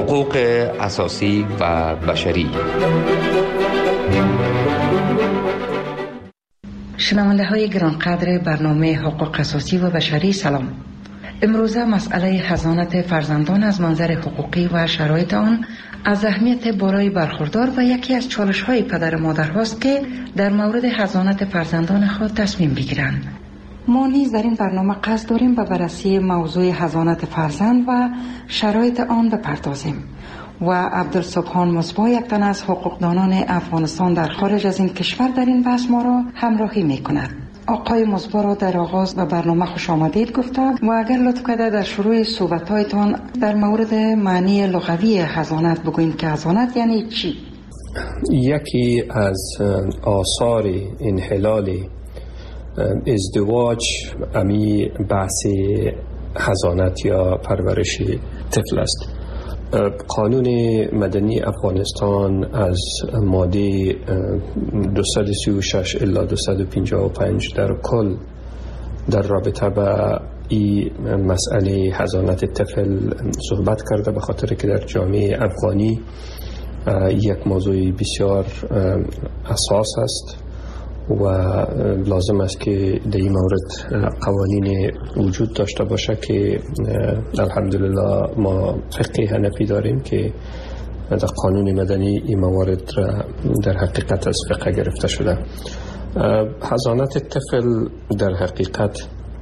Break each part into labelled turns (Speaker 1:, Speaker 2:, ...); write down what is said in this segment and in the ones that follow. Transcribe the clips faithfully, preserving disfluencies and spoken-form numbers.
Speaker 1: حقوق اساسی و بشری.
Speaker 2: شنونده های گرانقدر برنامه حقوق اساسی و بشری، سلام. امروزه مسئله حضانت فرزندان از منظر حقوقی و شرایط آن از اهمیت بالای برخوردار و یکی از چالش های پدر و مادر هاست که در مورد حضانت فرزندان خود تصمیم بگیرند. ما نیز در این برنامه قصد داریم به بررسی موضوع حضانت فرزند و شرایط آن بپردازیم و عبدالسبحان مصباح، یک تن از حقوقدانان افغانستان در خارج از این کشور، در این بحث ما را همراهی می کند. آقای مصباح را در آغاز به برنامه خوش آمدید گفتم و اگر لطف کرده در شروع صحبت‌هایتان در مورد معنی لغوی حضانت بگویید که حضانت یعنی چی؟
Speaker 3: یکی از آثار انحلال ازدواج امی بحث حضانت یا پرورش طفل است. قانون مدنی افغانستان از ماده دویست و سی و شش الی دویست و پنجاه و پنج در کل در رابطه با این مسئله حضانت طفل صحبت کرده، به خاطر که در جامعه افغانی یک موضوع بسیار اساس است و لازم است که در این مورد قوانین وجود داشته باشه که الحمدلله ما فقه حنفی داریم که در قانون مدنی این موارد در حقیقت از فقه گرفته شده. حضانت طفل در حقیقت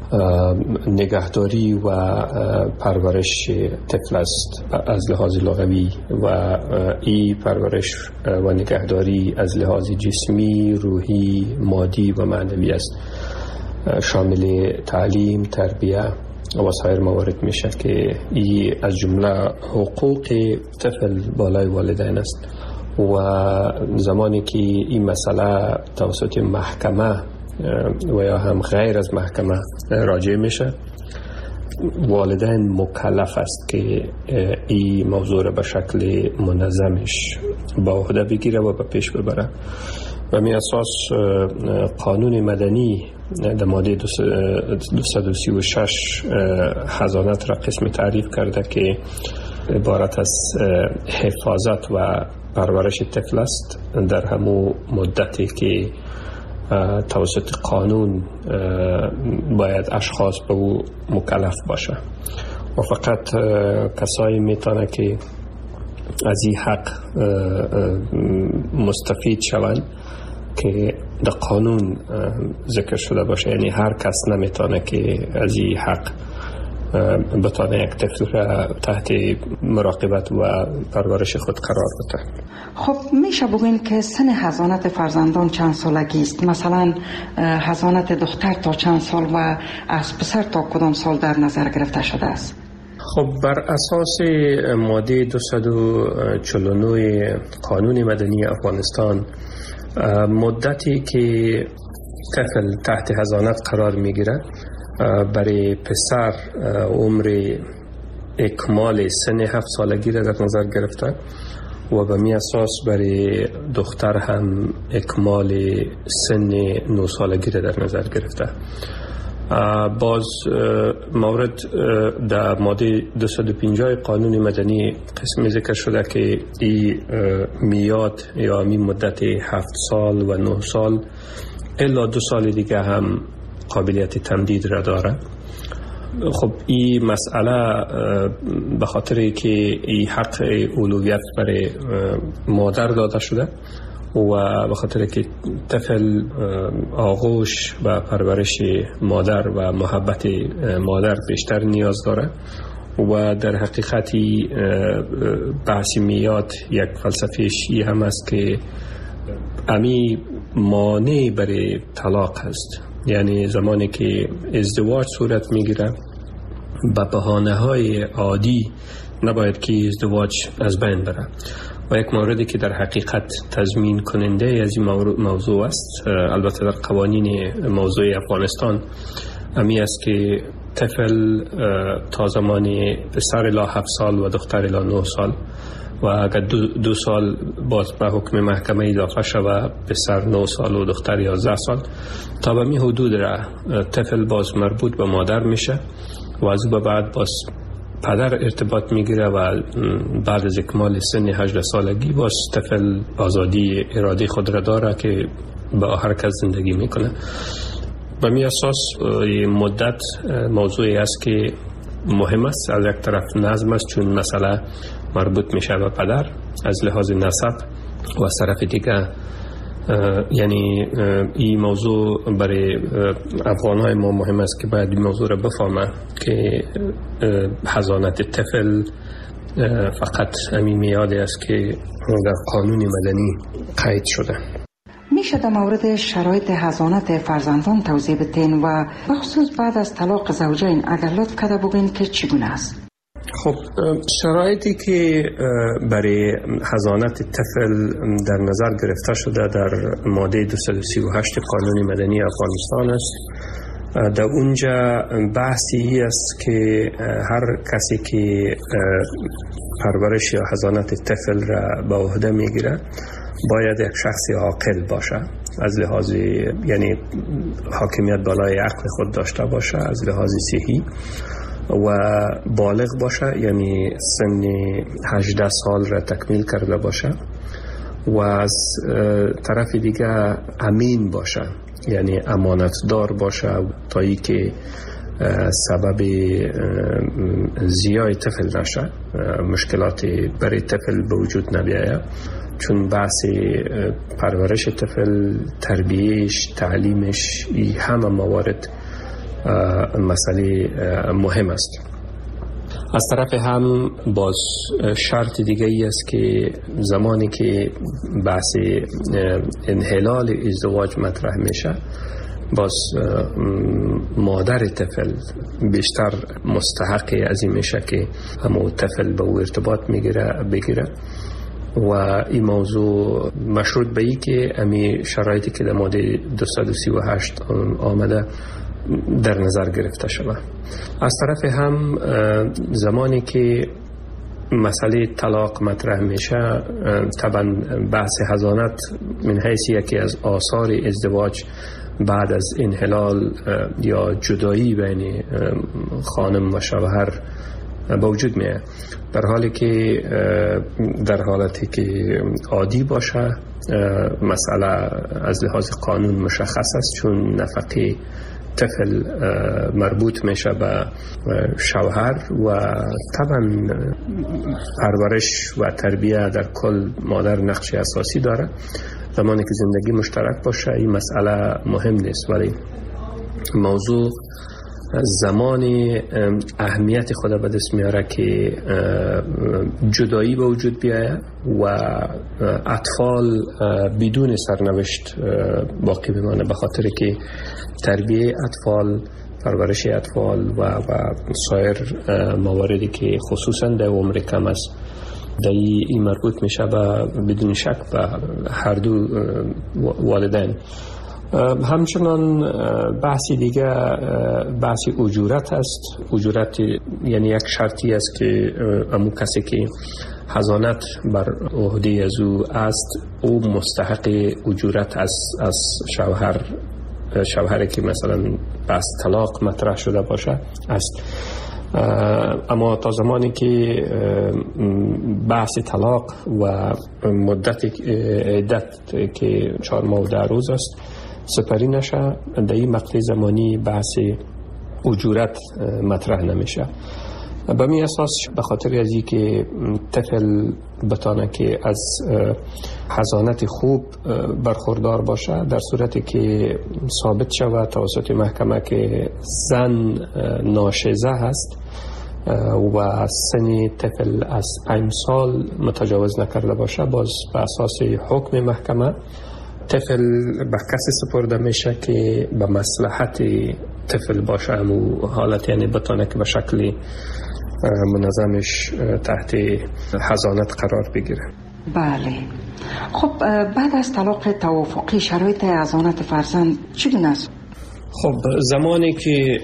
Speaker 3: نگهداری و پرورش طفل است از لحاظ لغوی و این پرورش و نگهداری از لحاظ جسمی، روحی، مادی و معنوی است، شامل تعلیم، تربیه و سایر موارد میشه که این از جمله حقوق طفل بالای والدین است و زمانی که این مسئله توسط محکمه و یا هم غیر از محکمه راجع میشه، والدین مکلف است که این موضوع را به شکل منظمش با عهده بگیره و به پیش ببره. و می اساس قانون مدنی در ماده دویست و سی و شش حضانت را قسم تعریف کرده که عبارت از حفاظت و پرورش طفل است در همون مدتی که توسط قانون باید اشخاص به او مکلف باشه و فقط کسایی میتونه که از این حق مستفید شوند که در قانون ذکر شده باشه، یعنی هر کس نمیتونه که از این حق بتونه یک طفل را تحت مراقبت و پرورش خود قرار بده.
Speaker 2: خب میشه بگوین که سن حضانت فرزندان چند سالگی است؟ مثلا حضانت دختر تا چند سال و از پسر تا کدام سال در نظر گرفته شده است؟
Speaker 3: خب بر اساس ماده دویست و چهل و نه قانون مدنی افغانستان، مدتی که طفل تحت حضانت قرار میگیره برای پسر عمر اکمال سن هفت سالگی را در نظر گرفته و به می اساس برای دختر هم اکمال سن نه سالگی را در نظر گرفته. باز مورد در ماده دویست و پنجاه قانون مدنی قسم ذکر شده که این میاد یا می مدت هفت سال و نه سال الا دو سال دیگه هم قابلیت تمدید را داره. خب این مسئله به خاطر که این حق اولویت برای مادر داده شده و به خاطر که طفل آغوش و پرورش مادر و محبت مادر بیشتر نیاز داره و در حقیقتی بحث میاد یک فلسفه‌ش این هم است که امی مانع برای طلاق هست، یعنی زمانی که ازدواج صورت میگیره به بهانه‌های عادی نباید که ازدواج از بین بره و یک موردی که در حقیقت تضمین کننده از این موضوع است، البته در قوانین موضوع افغانستان امی است که طفل تا زمان پسر الی هفت سال و دختر الی نه سال و اگر دو, دو سال باز به حکم محکمه اضافه شود پسر نه سال و دختر یازده سال تا به می حدود را طفل باز مربوط به مادر میشه و از او به بعد باز پدر ارتباط میگیره و بعد از اکمال سن هجده سالگی باز طفل آزادی اراده خود را داره که با هر کس زندگی میکنه. به می اساس مدت موضوعی است که مهم است. از یک طرف نظم است چون مسئله مربوط میشه به پدر از لحاظ نسب و از طرف دیگه یعنی این موضوع برای افغانهای ما مهم است که باید این موضوع را بفهمه که حضانت طفل فقط همین میاده است که در قانون مدنی قید شده.
Speaker 2: میشه در مورد شرایط حضانت فرزندان توضیح بدین و بخصوص بعد از طلاق زوجین اگر لطف کرده بگین که چگونه است؟
Speaker 3: خب شرایطی که برای حضانت طفل در نظر گرفته شده در ماده دویست و سی و هشت قانون مدنی افغانستان است. در اونجا بحثی است که هر کسی که پرورش یا حضانت طفل را به عهده میگیره باید یک شخص عاقل باشه، از لحاظ یعنی حاکمیت بالای عقل خود داشته باشه، از لحاظ صحی و بالغ باشه، یعنی سن هجده سال را تکمیل کرده باشه و از طرف دیگه امین باشه، یعنی امانتدار باشه تا ای که سبب زیای طفل نشه، مشکلات برای طفل به وجود نبیاید. چون بحث پرورش طفل، تربیهش، تعلیمش، این همه موارد مسئله مهم است. از طرف هم باز شرط دیگه ای است که زمانی که بحث انحلال ازدواج مطرح میشه باز مادر طفل بیشتر مستحق از این میشه که همون طفل به او ارتباط میگیره بگیره و این موضوع مشروط به ای که امی شرایطی که در ماده دویست و سی و هشت آمده در نظر گرفته شود. از طرف هم زمانی که مسئله طلاق مطرح میشه طبعا بحث حضانت من حیث یکی از آثار ازدواج بعد از انحلال یا جدایی بین خانم و شوهر با وجود میاد، در حالی که در حالتی که عادی باشه مسئله از لحاظ قانون مشخص است چون نفقه طفل مربوط میشه به شوهر و طبعا پرورش و تربیه در کل مادر نقش اساسی داره. زمانی که زندگی مشترک باشه این مسئله مهم نیست، ولی موضوع زمانی اهمیت خود به دست میاره که جدایی به وجود بیاید و اطفال بدون سرنوشت باقی بمانه، به خاطر که تربیه اطفال، پرورش اطفال و, و سایر مواردی که خصوصا در عمر کم است در این مربوط میشه به بدون شک به هر دو والدین. همچنان بحثی دیگه بحثی اجورت است. اجورت یعنی یک شرطی است که امو کسی که حضانت بر عهده از او است او مستحق اجورت از از شوهر شوهری که مثلا بحث طلاق مطرح شده باشه است. اما تا زمانی که بحث طلاق و مدت عدت که چهار ماه و ده روز است سپری نشه، در این مقطع زمانی بحث اجورت مطرح نمیشه. به می اساس به خاطر از این که طفل بتانه که از حضانت خوب برخوردار باشه، در صورتی که ثابت شود توسط محکمه که زن ناشزه هست و سن طفل از پنج سال متجاوز نکرده باشه، باز به اساس حکم محکمه طفل به کسی سپرده میشه که به مصلحت طفل باشه، همون حالت یعنی بتانه که به شکل منظمش تحت حضانت قرار بگیره.
Speaker 2: بله. خب بعد از طلاق توافقی شرایط حضانت فرزند چگونه است؟
Speaker 3: خب زمانی که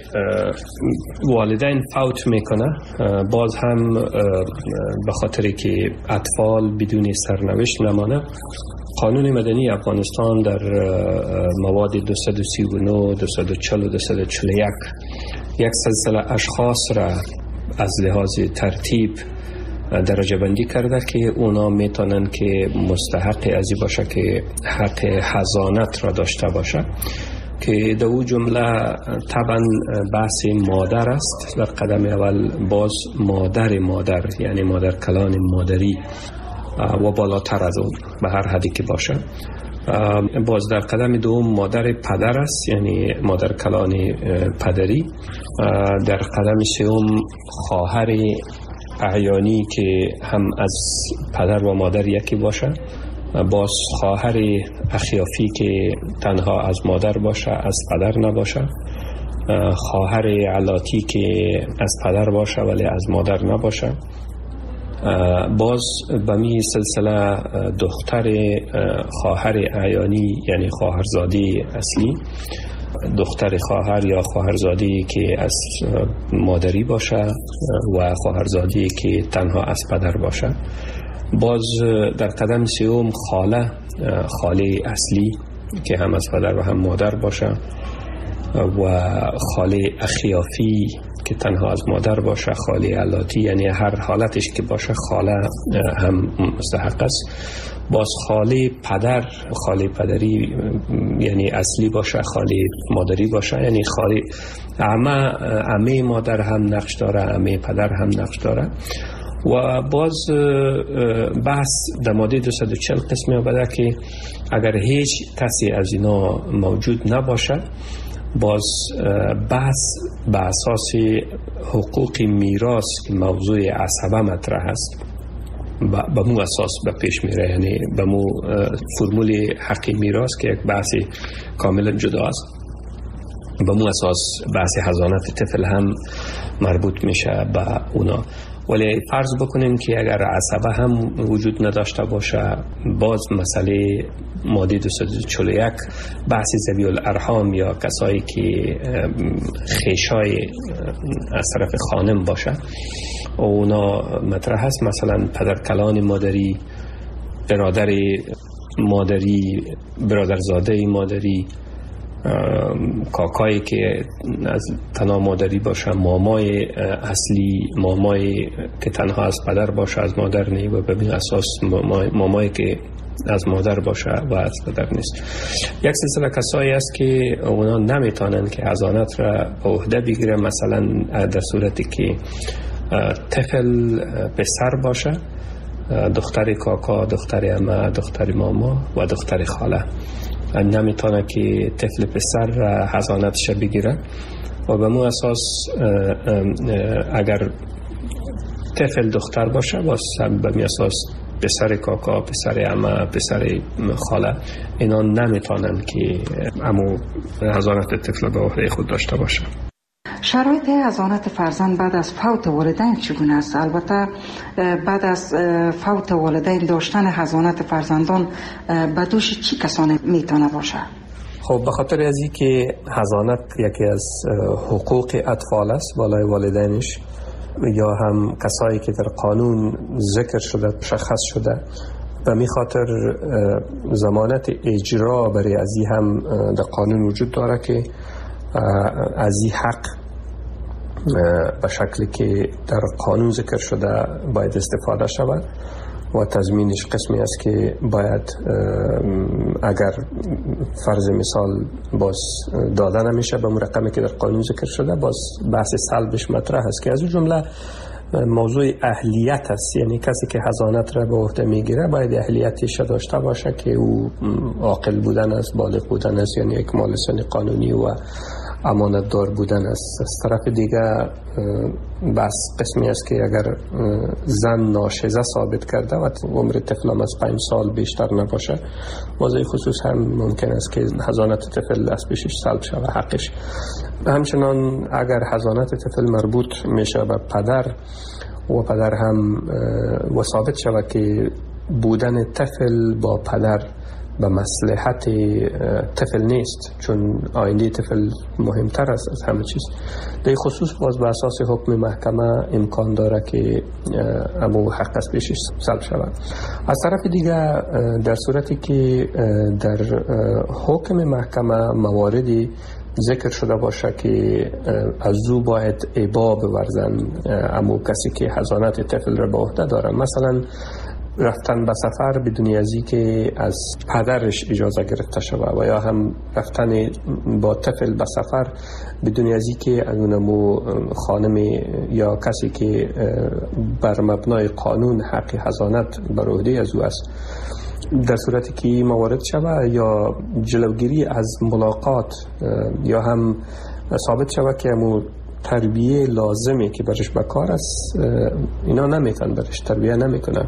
Speaker 3: والدین فوت میکنه باز هم به خاطر که اطفال بدون سرنوشت نمانه، قانون مدنی افغانستان در مواد دویست و سی و نه، دویست و چهل و دویست و چهل و یک یک سلسله اشخاص را از لحاظ ترتیب درجه بندی کرده که اونا میتونن که مستحق ازی باشه که حق حضانت را داشته باشه، که در او جمله طبعا بحث مادر است. در قدم اول باز مادر مادر یعنی مادر کلان مادری و بالاتر از اون به هر حدی که باشه. باز در قدم دوم مادر پدر است یعنی مادر کلان پدری. در قدم سوم خواهر اعیانی که هم از پدر و مادر یکی باشه. باز خواهر اخیافی که تنها از مادر باشه از پدر نباشه. خواهر علاتی که از پدر باشه ولی از مادر نباشه. باز به می سلسله دختر خواهر اعیانی یعنی خواهرزاده اصلی، دختر خواهر یا خواهرزاده که از مادری باشه و خواهرزاده که تنها از پدر باشه. باز در قدم سوم خاله، خاله اصلی که هم از پدر و هم مادر باشه، و خاله اخیافی که تنها از مادر باشه، خاله علاتی یعنی هر حالتش که باشه خاله هم مستحق است. باز خاله پدر، خاله پدری یعنی اصلی باشه، خاله مادری باشه یعنی خاله عمه، عمه مادر هم نقش داره، عمه پدر هم نقش داره. و باز بحث در ماده دویست و چهل قسمی آمده که اگر هیچ کسی از اینا موجود نباشه، باز بحث به اساس حقوق میراث که موضوع عصبه مطرح است به مو اساس به پیش میره، یعنی به مو فرمول حق میراث که یک بحث کاملا جدا است، به مو اساس بحث حضانت طفل هم مربوط میشه به اونا. ولی فرض بکنیم که اگر عصبه هم وجود نداشته باشه، باز مسئله ماده دویست و چهل و یک بحث ذوی الارحام یا کسایی که خیشای از طرف خانم باشه اونا مطرح هست. مثلا پدرکلان مادری، برادر مادری، برادرزاده مادری، کاکایی که از تنها مادری باشه، مامای اصلی، مامای که تنها از پدر باشه از مادر نی، و به اساس مامای, مامای که از مادر باشه و از پدر نیست. یک سلسله کسایی است که اونا نمیتونن که حضانت را به عهده بگیره، مثلا در صورتی که طفل پسر باشه، دختر کاکا، دختر عمه، دختر ماما و دختر خاله نمیتونه که طفل پسر حضانتش بگیره. و به مو اساس اگر طفل دختر باشه باز به می اساس پسر کاکا، پسر عمه، پسر خاله اینا نمیتونن که امو حضانت طفل به عهده خود داشته باشه.
Speaker 2: شرایط حضانت فرزند بعد از فوت والدین چگونه است؟ البته بعد از فوت والدین داشتن حضانت فرزندان به دوش چی کسانی میتونه باشه؟
Speaker 3: خب به خاطر از این که حضانت یکی از حقوق اطفال است بالای والدینش، یا هم کسایی که در قانون ذکر شده مشخص شده، و می خاطر ضمانت اجرا برای از این هم در قانون وجود داره که از این حق به شکلی که در قانون ذکر شده باید استفاده شود و تضمینش قسمی است که باید اگر فرض مثال باز داده نمیشه به مرقمی که در قانون ذکر شده، باز بحث سلبش مطرح است که از اون جمله موضوع اهلیت است. یعنی کسی که حضانت را به عهده میگیره باید اهلیتش داشته باشه که او عاقل بودن است، بالغ بودن است، یعنی اکمال سن قانونی و امانت دار بودن است. از طرف دیگه بس قسمی است که اگر زن ناشزه ثابت کرده و عمر طفل از پنج سال بیشتر نباشه، موضوع خصوص هم ممکن است که حضانت طفل از پیشش سلب شود حقش. همچنان اگر حضانت طفل مربوط میشه به پدر و پدر هم و ثابت شود که بودن طفل با پدر به مصلحت طفل نیست، چون آینده طفل مهمتر است از همه چیز، در خصوص باز به اساس حکم محکمه امکان داره که امو حق از پیشش سلب شود. از طرف دیگه در صورتی که در حکم محکمه مواردی ذکر شده باشه که از او باید ابا بورزن امو کسی که حضانت طفل را به عهده داره. مثلا رفتن به سفر بدون ازی که از پدرش اجازه گرفته شود و یا هم رفتن با طفل به سفر بدون ازی که اونمو خانم یا کسی که بر مبنای قانون حق حضانت بر عهده از او است، در صورتی که موارد شود یا جلوگیری از ملاقات یا هم ثابت شود که امو تربیه لازمه که برش بکار است، اینا نمیتن برش تربیه نمیکنن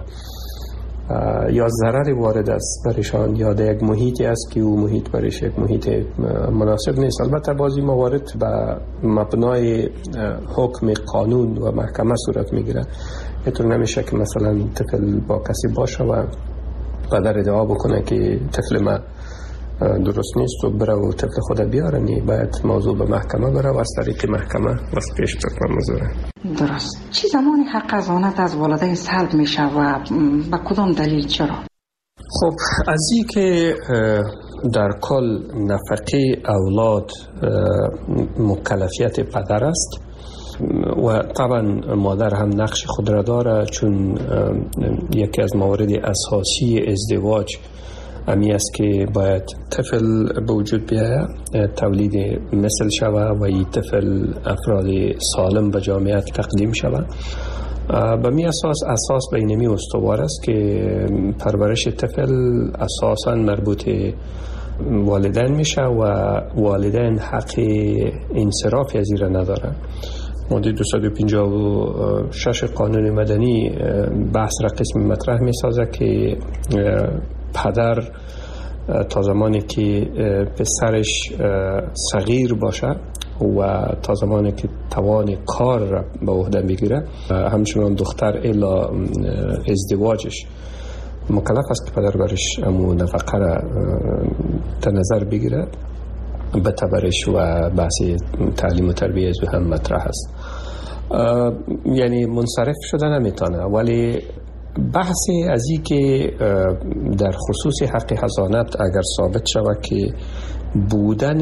Speaker 3: یا ضرر وارد است برشان یا در یک محیطی است که او محیط برش یک محیط مناسب نیست. البته بعضی موارد به مبنای حکم قانون و محکمه صورت میگیره. اینطور نمیشه که مثلا طفل با کسی باشه و پدر ادعا بکنه که طفل ما درست نیست و بره و طفل خود بیارنی، باید موضوع به محکمه بره و از طریق محکمه واسه پیش بکنه موضوع.
Speaker 2: درست. چی زمانی حق حضانت از والدین سلب میشه و با کدام دلیل چرا؟
Speaker 3: خب از این که در کل نفقه اولاد مکلفیت پدر است و طبعا مادر هم نقش خود را داره، چون یکی از موارد اساسی ازدواج امی است که باید طفل به وجود بیاید، تولید مثل شود و این طفل افراد سالم به جامعه تقدیم شود. به می اساس اساس بینمی استوار است که پرورش طفل اساساً مربوط والدین میشه و والدین حق انصراف از این نداره. ماده دویست و پنجاه و شش قانون مدنی بحث را قسم مطرح می سازه که پدر تا زمانی که پسرش صغیر باشه و تا زمانی که توان کار را به عهده بگیره، همچنان دختر الا ازدواجش مکلف است که پدر برش امو نفقه را در نظر بگیره. بتبرش و بحث تعلیم و تربیه از هم مطرح است. یعنی منصرف شده نمیتونه، ولی بحثی از این که در خصوص حق حضانت اگر ثابت شود که بودن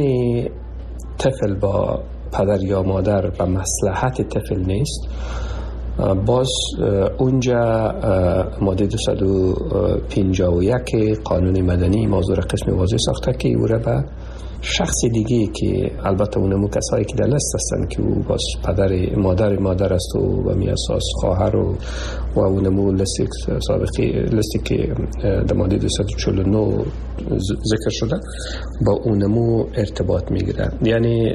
Speaker 3: طفل با پدر یا مادر به مصلحت طفل نیست، باز اونجا ماده دویست و پنجاه و یک قانون مدنی موضوع قسم واضح ساخته که او را به شخص دیگه که البته اونمو کسایی که در لست هستن که او باز پدر مادر مادر است و به می اساس خواهر و و اونمو لستی سابقی لستی که در ماده دویست و چهل و نه ذکر شده با اونمو ارتباط میگیره. یعنی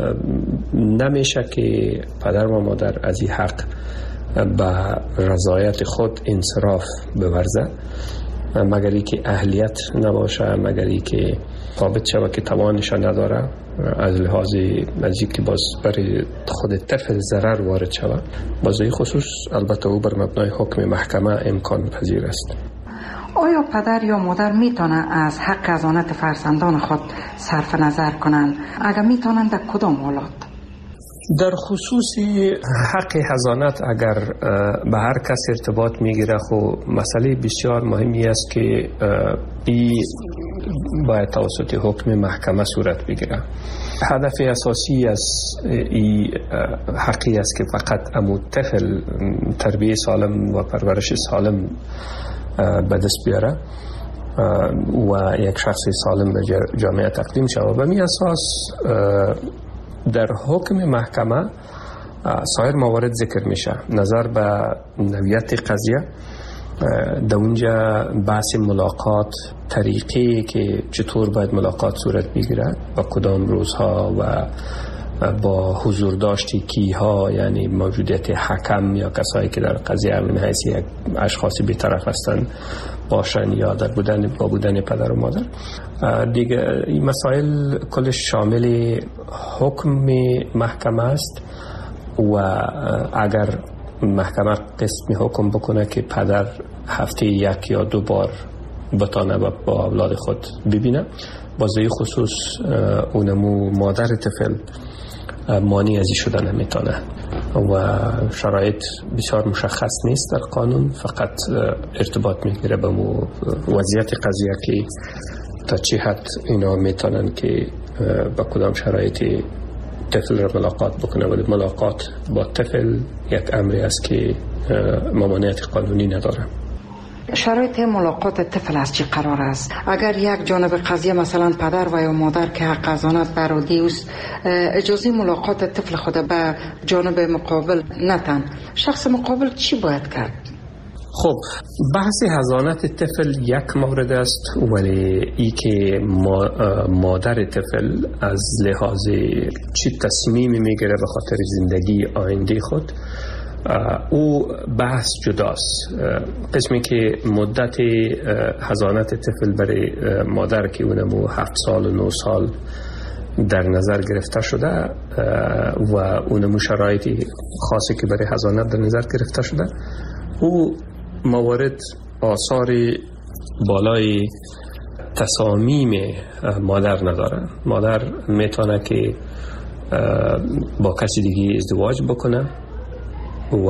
Speaker 3: نمیشه که پدر و مادر از این حق به رضایت خود انصراف بورزه مگر ای که اهلیت نباشه، مگر ای که ثابت شود که توانش نداره، از لحاظ از که باز برای خود طفل ضرر وارد شود. باز این خصوص البته او بر مبنای حکم محکمه امکان پذیر است.
Speaker 2: آیا پدر یا مادر میتونه از حق حضانت فرزندان خود صرف نظر کنند؟ اگر میتونن در کدام حالات؟
Speaker 3: در خصوص حق حضانت اگر به هر کس ارتباط میگیره، خب مسئله بسیار مهمی است که این باید توسط حکم محکمه صورت بگیره. هدف اساسی از این حقی است که فقط امو طفل تربیه سالم و پرورش سالم به دست بیاره و یک شخص سالم به جامعه تقدیم شود. و می اساس در حکم محکمه سایر موارد ذکر میشه. نظر به نوعیت قضیه، در اونجا بحث ملاقات، طریقی که چطور باید ملاقات صورت بگیرد و کدام روزها و با حضور داشتی کیها، یعنی موجودیت حکم یا کسایی که در قضیه من حیث یک اشخاصی بی‌طرف هستند باشن یا در بودن با بودن پدر و مادر. دیگه این مسائل کلش شامل حکم محکمه است و اگر محکمه قسم حکم بکنه که پدر هفته یک یا دو بار بتانه با اولاد خود ببینه، بازه خصوص اونمو مادر طفل مانی ازی شدن نمیتونه و شرایط بسیار مشخص نیست در قانون، فقط ارتباط میگیره به وضعیت قضیه که تا چه حد اینا میتونن که با کدام شرایطی طفل را ملاقات بکنه، ولی ملاقات با طفل یک امری است که ممانعت قانونی نداره.
Speaker 2: شرایط ملاقات طفل از چی قرار است؟ اگر یک جانب قضیه مثلا پدر و یا مادر که حق حضانت برادی است اجازه ملاقات طفل خود به جانب مقابل نتن، شخص مقابل چی باید کرد؟
Speaker 3: خب بحث حضانت طفل یک مورد است، ولی ای که مادر طفل از لحاظ چی تصمیمی میگیره به خاطر زندگی آینده خود، او بحث جداست. قسمی که مدت حضانت طفل برای مادر که اونمو هفت سال و نه سال در نظر گرفته شده و اونمو شرایطی خاصی که برای حضانت در نظر گرفته شده، او موارد آثار بالای تصامیم مادر نداره. مادر میتونه که با کسی دیگه ازدواج بکنه و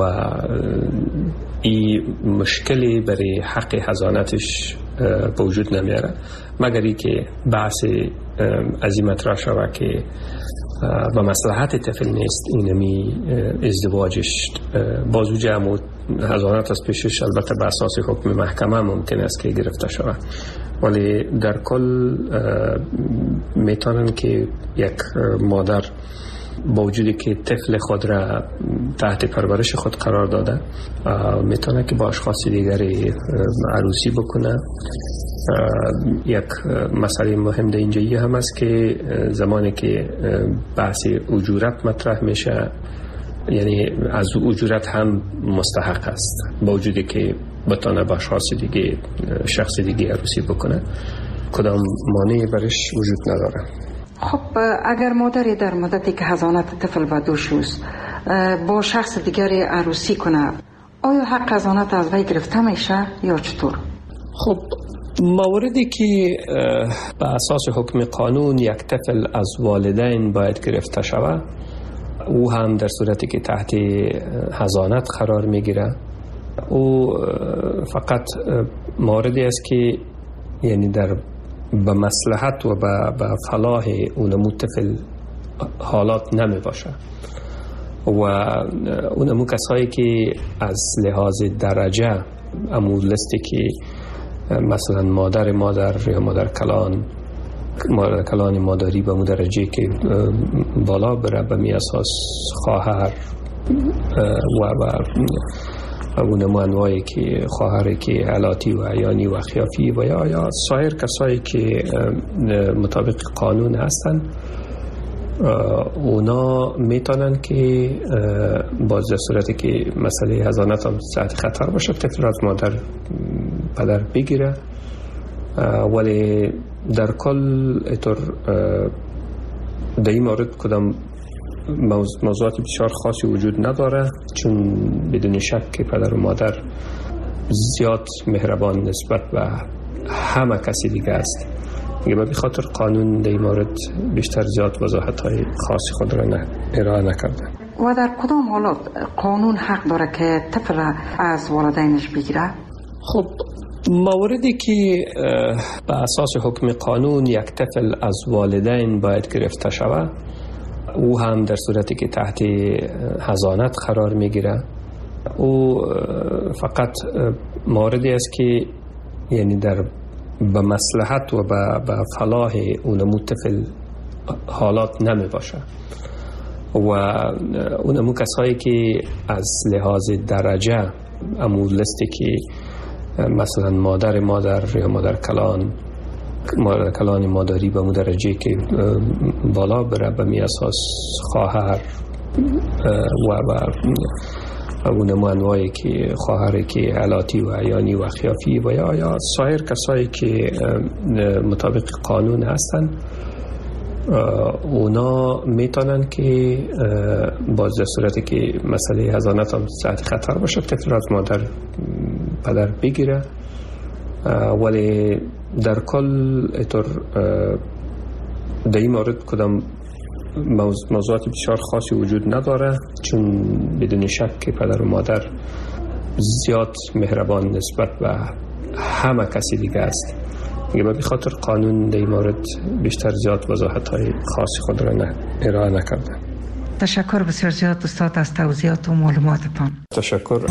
Speaker 3: این مشکلی برای حق حضانتش به وجود نمیاره، مگر ای که بحث از این مطرح شود که و مصلحت طفل نیست اینمی ازدواجش بازو جمع حضانت از پیشش البته به اساس حکم محکمه ممکن است که گرفته شود، ولی در کل میتونن که یک مادر با وجودی که طفل خود را تحت پرورش خود قرار داده میتونه که با اشخاص دیگری عروسی بکنه. یک مسئله مهم در اینجا یه هم است که زمانی که بحث اجورت مطرح میشه، یعنی از اجورت هم مستحق است با وجودی که بتونه با اشخاص دیگه شخص دیگه عروسی بکنه، کدام مانعی برش وجود نداره.
Speaker 2: خب اگر مادری در مدتی که حضانت طفل به دوش است با شخص دیگری عروسی کنه، آیا حق حضانت از وی گرفته میشه یا چطور؟
Speaker 3: خب موردی که به اساس حکم قانون یک طفل از والدین باید گرفته شود، او هم در صورتی که تحت حضانت قرار میگیره، او فقط موردی است که یعنی در به مصلحت و به فلاح اونمو طفل حالات نمی باشه و اونمو کسایی که از لحاظ درجه امو لستی که مثلا مادر مادر یا مادر کلان مادر کلان مادری به مو درجه که بالا بره به می اساس خواهر و و اونمو انواعی که خواهری که علاتی و عیانی و خیافی و یا یا سایر کسایی که مطابق قانون هستن، اونا میتونن که باز در صورتی که مسئله حضانت هم تحت خطر باشه طفل از مادر پدر بگیره، ولی در کل اطور در این مورد کدام موضوعات بسیار خاصی وجود نداره، چون بدون شک که پدر و مادر زیاد مهربان نسبت به همه کسی دیگه است. دیگه به خاطر قانون در این مورد بیشتر زیاد وضاحت های خاصی خود را نه ارائه نکرده.
Speaker 2: و در کدام حالات قانون حق داره که طفل از والدینش بگیره؟
Speaker 3: خب موردی که به اساس حکم قانون یک طفل از والدین باید گرفته شود، او هم در صورتی که تحت حضانت قرار میگیره، او فقط موردی است که یعنی در به مصلحت و به فلاح اونمو طفل حالات نمی باشه و اونمو کسایی که از لحاظ درجه امو لستی که مثلا مادر مادر یا مادر کلان مادر کلان مادری به مو درجه که بالا بره به می اساس خواهر و و اونمو انواعی که خواهری که علاتی و عیانی و خیافی و یا یا سایر کسایی که مطابق قانون هستن، اونا میتونن که باز در صورتی که مسئله حضانت هم تحت خطر باشه طفل از مادر پدر بگیره، ولی در کل اطور در این مورد کدام موضوعات بسیار خاصی وجود نداره، چون بدون شک که پدر و مادر زیاد مهربان نسبت به همه کسی دیگه است. به خاطر قانون در این مورد بیشتر زیاد وضاحت های خاصی خود را نه ارائه نکرده.
Speaker 2: تشکر بسیار زیاد استاد از توضیحات و معلوماتتان.
Speaker 3: تشکر.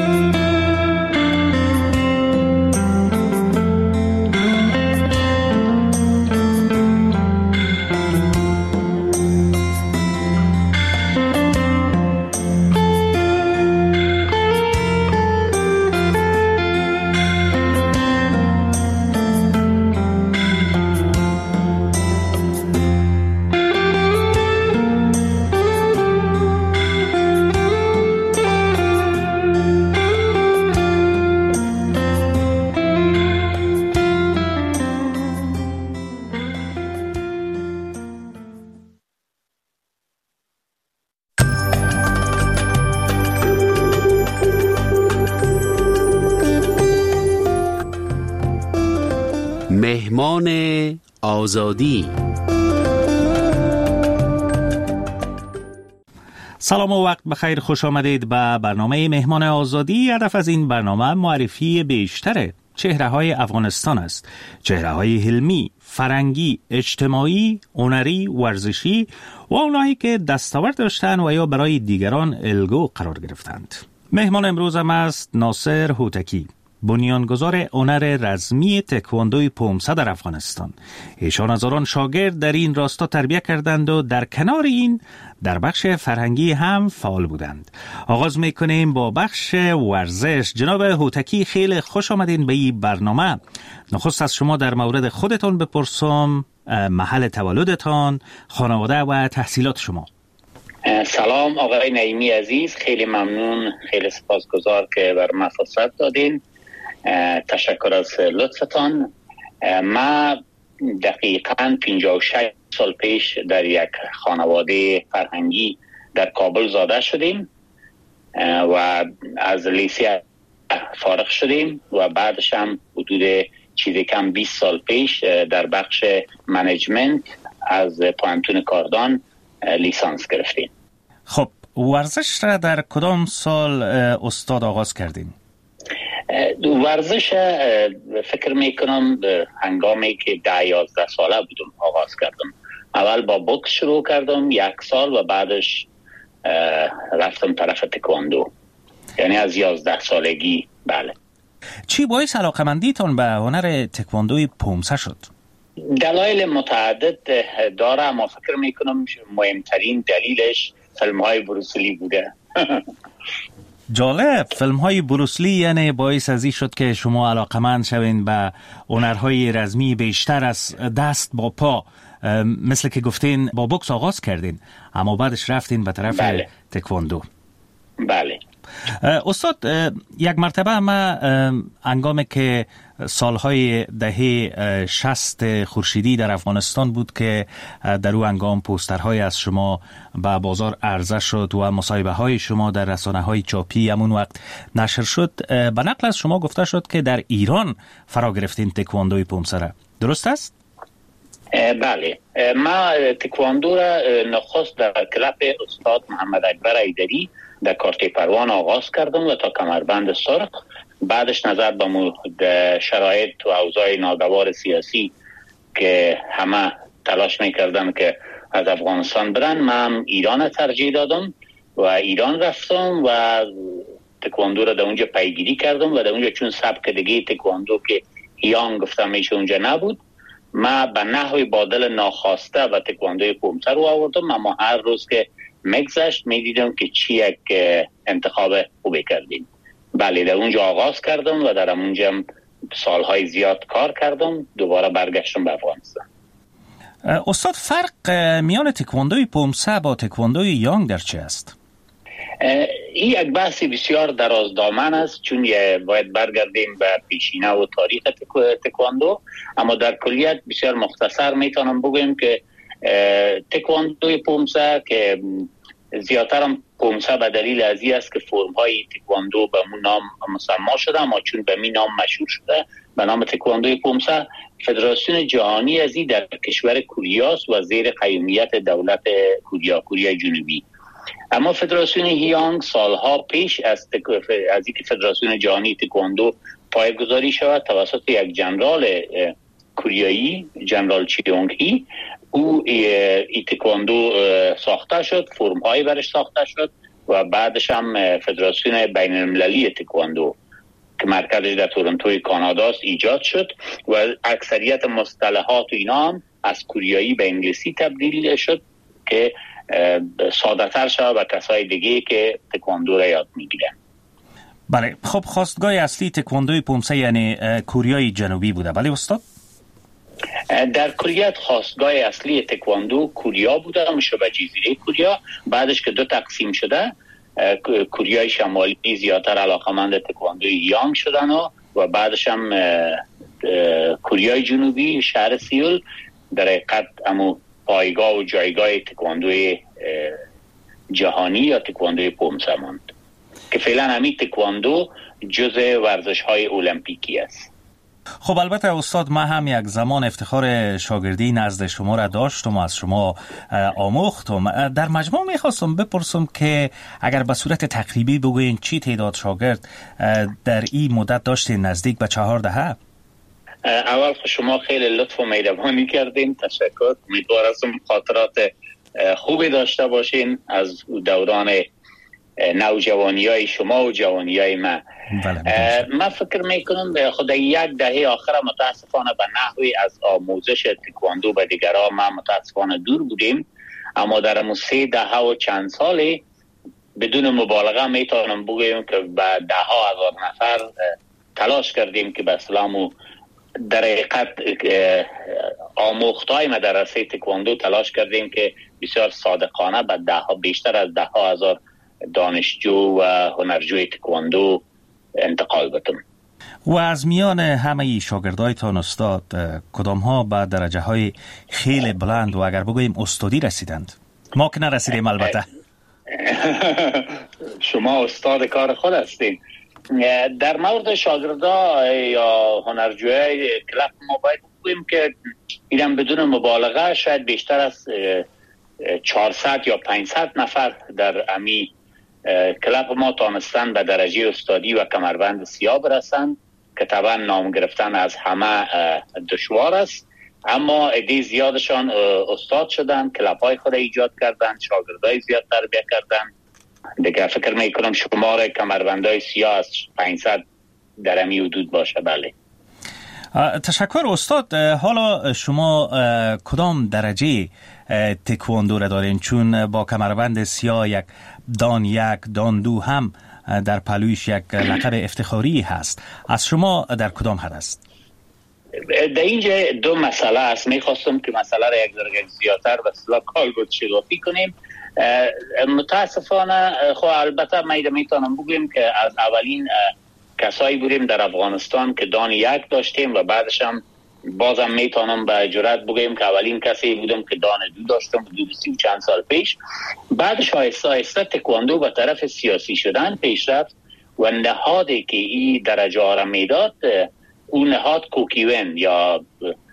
Speaker 4: مهمان آزادی. سلام و وقت بخیر، خوش آمدید به برنامه مهمان آزادی. هدف از این برنامه معرفی بیشتر چهره‌های افغانستان است. چهره‌های علمی، فرهنگی، اجتماعی، هنری، ورزشی و اونایی که دستاورد داشتن و یا برای دیگران الگو قرار گرفتند. مهمان امروزم است ناصر هوتکی، بنیانگذار هنر رزمی تکواندوی پومسه در افغانستان. ایشان هزاران شاگرد در این راستا تربیت کردند و در کنار این در بخش فرهنگی هم فعال بودند. آغاز میکنیم با بخش ورزش. جناب هوتکی، خیلی خوش آمدین به این برنامه. نخست از شما در مورد خودتان بپرسم، محل تولدتان، خانواده و تحصیلات شما.
Speaker 5: سلام آقای نعیمی عزیز، خیلی ممنون، خیلی سپاسگزار که بر من فرصت دادین. تشکر از لطفتان. ما دقیقاً پنجاه و شش سال پیش در یک خانواده فرهنگی در کابل زاده شدیم و از لیسه فارغ شدیم و بعدش هم حدود چیزی کم بیست سال پیش در بخش منیجمنت از پوهنتون کاردان لیسانس گرفتیم.
Speaker 4: خب ورزش را در کدام سال استاد آغاز کردین؟
Speaker 5: ورزش فکر میکنم هنگامی که ده یازده ساله بودم آغاز کردم. اول با بوکس شروع کردم یک سال و بعدش رفتم طرف تکواندو، یعنی از یازده سالگی. بله.
Speaker 4: چی باعث علاقمندیتون به هنر تکواندوی پومسه شد؟
Speaker 5: دلایل متعدد داره، اما فکر میکنم مهمترین دلیلش فیلم های بروسلی بوده.
Speaker 4: جالب، فیلم های بروسلی یعنی باعث ازی شد که شما علاقمند شوین به هنرهای رزمی بیشتر از دست با پا، مثل که گفتین با بوکس آغاز کردین اما بعدش رفتین به طرف
Speaker 5: بله.
Speaker 4: تکواندو.
Speaker 5: بله.
Speaker 4: استاد، یک مرتبه ما هنگامی که سالهای دهه شصت خورشیدی در افغانستان بود که در او هنگام پوسترهای از شما به بازار عرضه شد و مصاحبه های شما در رسانه های چاپی همون وقت نشر شد، به نقل از شما گفته شد که در ایران فرا گرفتین تکواندوی پومسه را، درست است؟
Speaker 5: بله، ما تکواندو را نخست در کلاب استاد محمد اکبر ایدری در کارت پروان آغاز کردم و تا کمربند سرخ. بعدش نظر به شرایط و اوضاع ناگوار سیاسی که همه تلاش میکردن که از افغانستان برن، من ایران ترجیح دادم و ایران رفتم و تکواندو را در اونجا پیگیری کردم و در اونجا چون سبک دیگه تکواندو که هیانگ گفتم میشه اونجا نبود، ما به نحوی بادل ناخواسته و تکواندوی پومسه رو آوردم، اما هر روز که مگذشت میدیدم که چی یک انتخاب خوبی کردیم. بله، در اونجا آغاز کردم و در اونجا سالهای زیاد کار کردم. دوباره برگشتم به افغانستان.
Speaker 4: استاد، فرق میان تکواندوی پومسه با تکواندوی یانگ در چه است؟
Speaker 5: این یک بحثی بسیار دراز دامن است، چون باید برگردیم به پیشینه و تاریخ تکواندو، اما در کلیت بسیار مختصر میتونم بگویم که تکواندوی پومسه که زیادتر هم پومسه به دلیل ازی است که فرم های تکواندو به مون نام مسما شده، اما چون به می نام مشهور شده به نام تکواندوی پومسه، فدراسیون جهانی ازی در کشور کوریاست و زیر قیومیت دولت کوریا کوریا جنوبی. اما فدراسیون هیانگ سالها پیش از تک... از اینکه فدراسیون جهانی تکواندو پایه‌گذاری شود توسط یک جنرال کوریایی جنرال چیونگ هی او ای تکواندو ساخته شد، فرم های برش ساخته شد و بعدش هم فدراسیون بین المللی تکواندو که مرکزش در تورنتوی کاناداست ایجاد شد و اکثریت مصطلحات و اینا هم از کوریایی به انگلیسی تبدیل شد که ساده تر شد و کسای دیگه که تکواندو را یاد میگیرن.
Speaker 4: بله، خب خواستگاه اصلی تکواندوی پومسه یعنی کوریای جنوبی بوده، بله استاد؟
Speaker 5: در کلیت خواستگاه اصلی تکواندو کوریا بوده، شبه جزیره کوریا. بعدش که دو تقسیم شده، کوریای شمالی زیادتر علاقمند تکواندوی یانگ شدن و, و بعدش هم کوریای جنوبی شهر سیول در حقیقت امو پایگاه و جایگاه تکواندوی جهانی یا تکواندوی پومسه ماند که فعلا همین تکواندو جزء ورزش های المپیکی است.
Speaker 4: خب البته استاد، من هم یک زمان افتخار شاگردی نزد شما را داشتم و از شما آموختم. در مجموع میخواستم بپرسم که اگر به صورت تقریبی بگوین چی تعداد شاگرد در این مدت داشتین؟ نزدیک به چهار دهه.
Speaker 5: اول شما خیلی لطف و مهربانی کردین، تشکر. امیدوارم خاطرات خوبی داشته باشین از دوران نوجوانی های شما و جوانی های من. من فکر میکنم خود یک دهه آخر متاسفانه به نحوی از آموزش تکواندو به دیگرها ما متاسفانه دور بودیم، اما در امون سه دهه و چند سالی بدون مبالغه میتونم بگویم که به ده ها هزار نفر تلاش کردیم که به اسلام در حقیقت آموختای مدرسه تکواندو تلاش کردیم که بسیار صادقانه به ده ها بیشتر از ده ها هزار دانشجو و هنرجوی تکواندو انتقال بدم.
Speaker 4: و از میان همه شاگردایتان استاد کدام ها به درجه های خیلی بلند و اگر بگوییم استادی رسیدند؟ ما که نرسیدیم البته.
Speaker 5: شما استاد کار خود هستین. در مورد شاگردا یا هنرجوی کلاب ما باید بگوییم که اینم بدون مبالغه شاید بیشتر از چهارصد یا پانصد نفر در امی کلاب ما تانستن به درجه استادی و کمربند سیاه برسن که طبعا نام گرفتن از همه دشوار است، اما عده زیادشان استاد شدن، کلاب های خود ایجاد کردن، شاگردای زیاد تربیت کردن. دیگه فکر میکنم شمار کمربندهای سیاه از پانصد در امی حدود باشه. بله،
Speaker 4: تشکر استاد. حالا شما کدام درجه تکواندو را دارین؟ چون با کمربند سیاه یک دان یک دان دو هم در پلویش یک لقب افتخاری هست. از شما در کدام حد است؟
Speaker 5: در اینجا دو مسئله است. میخواستم که مسئله را یک درجه زیادتر به اصطلاح کالبد شکافی کنیم. متاسفانه خب البته ما میتونم بگویم که از اولین کسایی بودیم در افغانستان که دان یک داشتیم و بعدش هم بازم میتونم به جرات بگویم که اولین کسی بودم که دان دو داشتم حدود سی و چند سال پیش. بعدش آهسته آهسته تکواندو به طرف سیاسی شدن پیش رفت و نهادی که این درجه ها را میداد اون نهاد کوکیون یا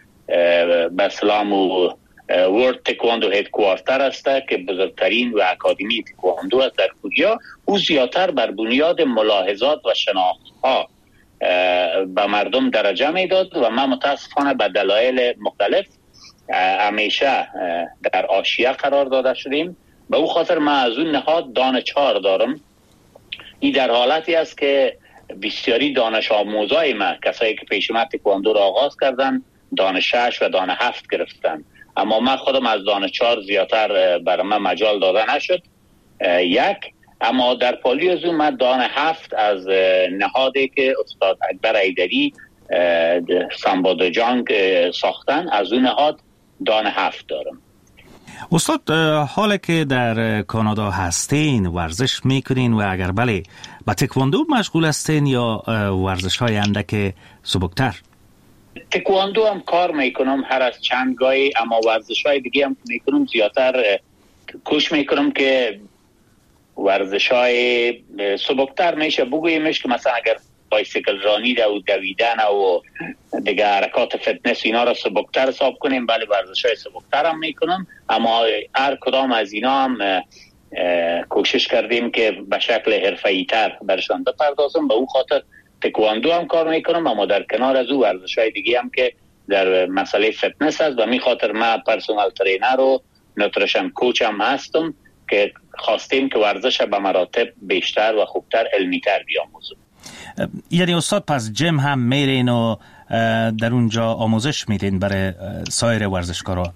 Speaker 5: به اسلام و ورلد تکواندو هدکوارتر است که بزرگترین و اکادمی تکواندو است در کوریا. او زیادتر بر بنیاد ملاحظات و شناخت‌ها به مردم درجه میداد و ما متاسفانه به دلایل مختلف همیشه در حاشیه قرار داده شدیم. به او خاطر ما از اون نهاد دانه چهار دارم. این در حالتی است که بسیاری دانش آموزای ما، کسایی که پیش ما تکواندو را آغاز کردن، دانه شش و دانه هفت گرفتن، اما من خودم از دانه چهار زیادتر برای من مجال داده نشد یک. اما در پالی از اون من دانه هفت از نهادی که استاد اکبر ایدری سامبادو جانگ ساختن، از اون نهاد دانه هفت دارم.
Speaker 4: استاد، حالا که در کانادا هستین ورزش میکنین و اگر بله با تکواندو مشغول هستین یا ورزش های اندک سبکتر؟
Speaker 5: تکواندو هم کار میکنم هر از چند گاهی، اما ورزش های دیگه هم میکنم زیادتر کوشش میکنم که ورزش های سبکتر میشه بگویمش که مثلا اگر بایسیکل رانی و دویدن و دیگه حرکات فتنس اینا را سبکتر حساب کنیم، بله ورزش های سبکتر هم میکنم، اما هر کدام از اینا هم کوشش کردیم که به شکل حرفه‌ای تر برشان بپردازم. به او خاطر تکواندو هم کار میکنم، اما در کنار از او ورزش های دیگه هم که در مسئله فتنس است و می خاطر ما پرسونال ترینر و نوتریشن کوچ هم هستم که خواستیم که ورزش به مراتب بیشتر و خوبتر علمیتر بیاموزم.
Speaker 4: یعنی استاد پس جیم هم میرین و در اونجا آموزش میدین برای سایر ورزشکارا؟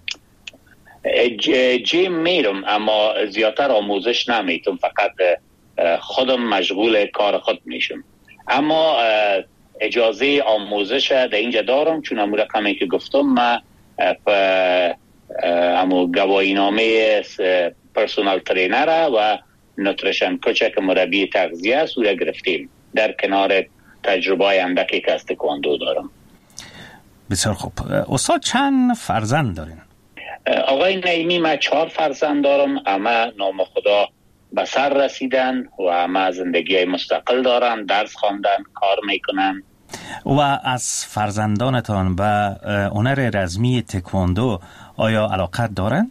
Speaker 5: جیم میرم اما زیادتر آموزش نمیتونم، فقط خودم مشغول کار خود میشم. اما اجازه آموزش در اینجا دارم، چون امور رقمی که گفتم ما امو گواهی نامه پرسونال ترینر و نوتریشن کوچ که مربی تغذیه است او را گرفتیم در کنار تجربه اندکی که از تکواندو دارم.
Speaker 4: بسیار خوب. استاد چند فرزند دارین؟
Speaker 5: آقای نعیمی من چهار فرزند دارم، اما نام خدا به سر رسیدن و اما زندگی مستقل دارن، درس خواندن، کار میکنن.
Speaker 4: و از فرزندانتان به هنر رزمی تکواندو آیا علاقت دارن؟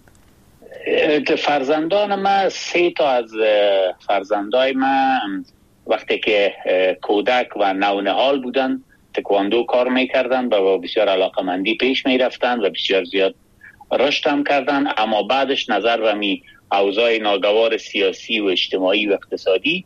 Speaker 5: فرزندان ما سه تا از فرزندای ما وقتی که کودک و نونهال بودن تکواندو کار میکردن و بسیار علاقمندی پیش میرفتن و بسیار زیاد رشد هم کردن، اما بعدش نظر و می اوضاع ناگوار سیاسی و اجتماعی و اقتصادی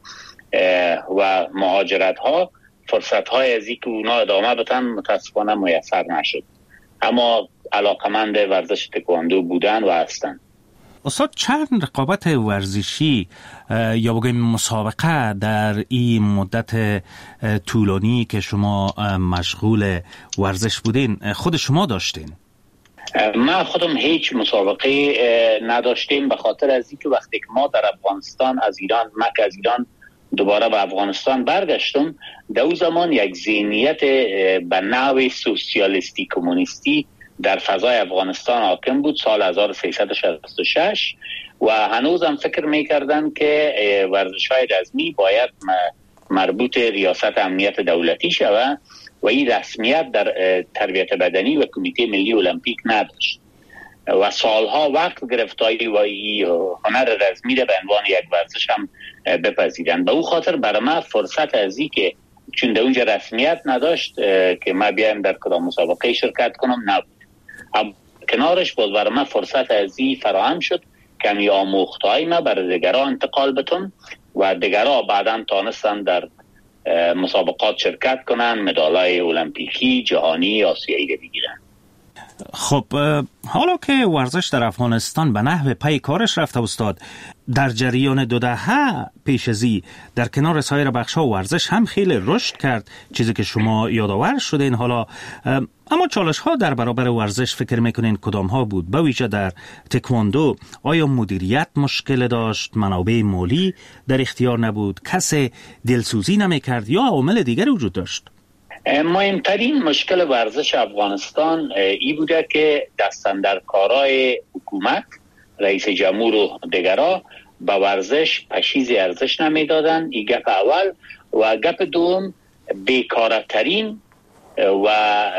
Speaker 5: و مهاجرت ها فرصت های از اینکه اونا ادامه بدن متاسفانه میسر نشد، اما علاقمند ورزش تکواندو بودن و هستن.
Speaker 4: استاد چند رقابت ورزشی یا بگویم مسابقه در این مدت طولانی که شما مشغول ورزش بودین خود شما داشتین؟
Speaker 5: ما خودم هیچ مسابقه نداشتیم به خاطر از اینکه وقتی که ما در افغانستان از ایران ما که از ایران دوباره به افغانستان برگشتم، در اون زمان یک ذهنیت به نوع سوسیالیستی کمونیستی در فضای افغانستان حاکم بود سال هزار و سیصد و شصت و شش و هنوزم فکر میکردن که ورزش‌های رزمی باید مربوط ریاست امنیت دولتی شود و این رسمیت در تربیت بدنی و کمیته ملی المپیک نداشت و سالها وقت گرفتایی و این هنر رزمی را به عنوان یک ورزش هم بپذیرن. به او خاطر برای ما فرصت از این که چون در اونجا رسمیت نداشت که ما بیایم در کدام مسابقه شرکت کنم نبود. اما کنارش باز برای ما فرصت از این فراهم شد که می آموختهای ما برای دیگران انتقال بتون و دیگران بعدا تانستن در مسابقات شرکت کنن، مدالای المپیکی، جهانی، آسیایی رو بگیرن.
Speaker 4: خب حالا که ورزش در افغانستان به نحو پی کارش رفته استاد، در جریان دو دهه پیش ازی در کنار سایر بخش‌ها ورزش هم خیلی رشد کرد، چیزی که شما یادآور شدین. حالا اما چالش‌ها در برابر ورزش فکر میکنین کدام ها بود؟ به ویژه در تکواندو آیا مدیریت مشکل داشت، منابع مالی در اختیار نبود، کسی دلسوزی نمیکرد یا عوامل دیگر وجود داشت؟
Speaker 5: مهمترین مشکل ورزش افغانستان ای بوده که دستاندرکارای حکومت، رئیس جمهور و دیگران به ورزش پشیز ارزش نمیدادن. این گپ اول. و گپ دوم بیکارترین و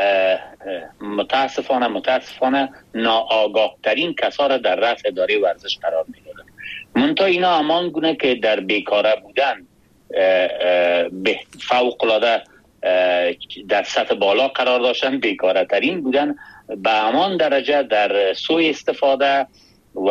Speaker 5: متاسفانه متاسفانه ناآگاه ترین کسا را در رأس اداره ورزش قرار میدادن. منتها اینا همان گونه که در بیکاره بودن به فوق العاده در سطح بالا قرار داشتن، بیکاره ترین بودن به همان درجه در سوء استفاده و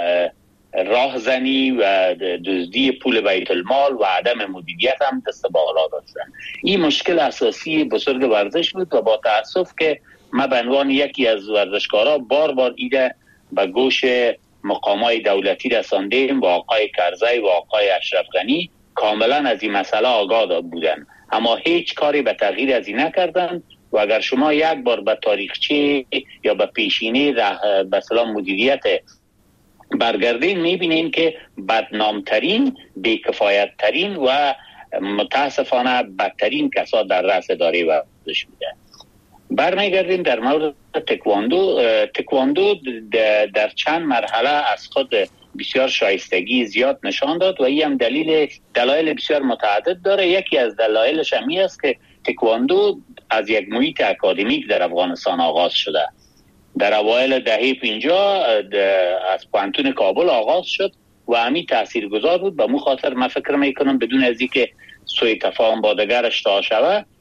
Speaker 5: راهزنی و دزدی پول بیت المال و عدم مدیریت هم دست بالا داشتن. این مشکل اساسی بزرگ ورزش بود و با تأسف که ما به عنوان یکی از ورزشکارا بار بار ایده به گوش مقامات دولتی رساندیم و آقای کرزی و آقای اشرف غنی کاملا از این مسئله آگاه بودن، اما هیچ کاری به تغییر از این نکردن. و اگر شما یک بار به تاریخچه یا به پیشینه به سلام مدیریت برگردین میبینین که بدنامترین، بیکفایتترین و متاسفانه بدترین کسا در رأس اداره ورزش بوده. برمیگردیم در مورد تکواندو. تکواندو در چند مرحله از خود بسیار شایستگی زیاد نشان داد و این هم دلیل دلایل بسیار متعدد داره. یکی از دلایلش هم این است که تکواندو از یک محیط اکادمیک در افغانستان آغاز شده. در اوایل دهه پنجاه از پوهنتون کابل آغاز شد و همین تاثیرگذار بود. به مو خاطر من فکر میکنم بدون از اینکه سوء تفاهم با دیگرش تا شود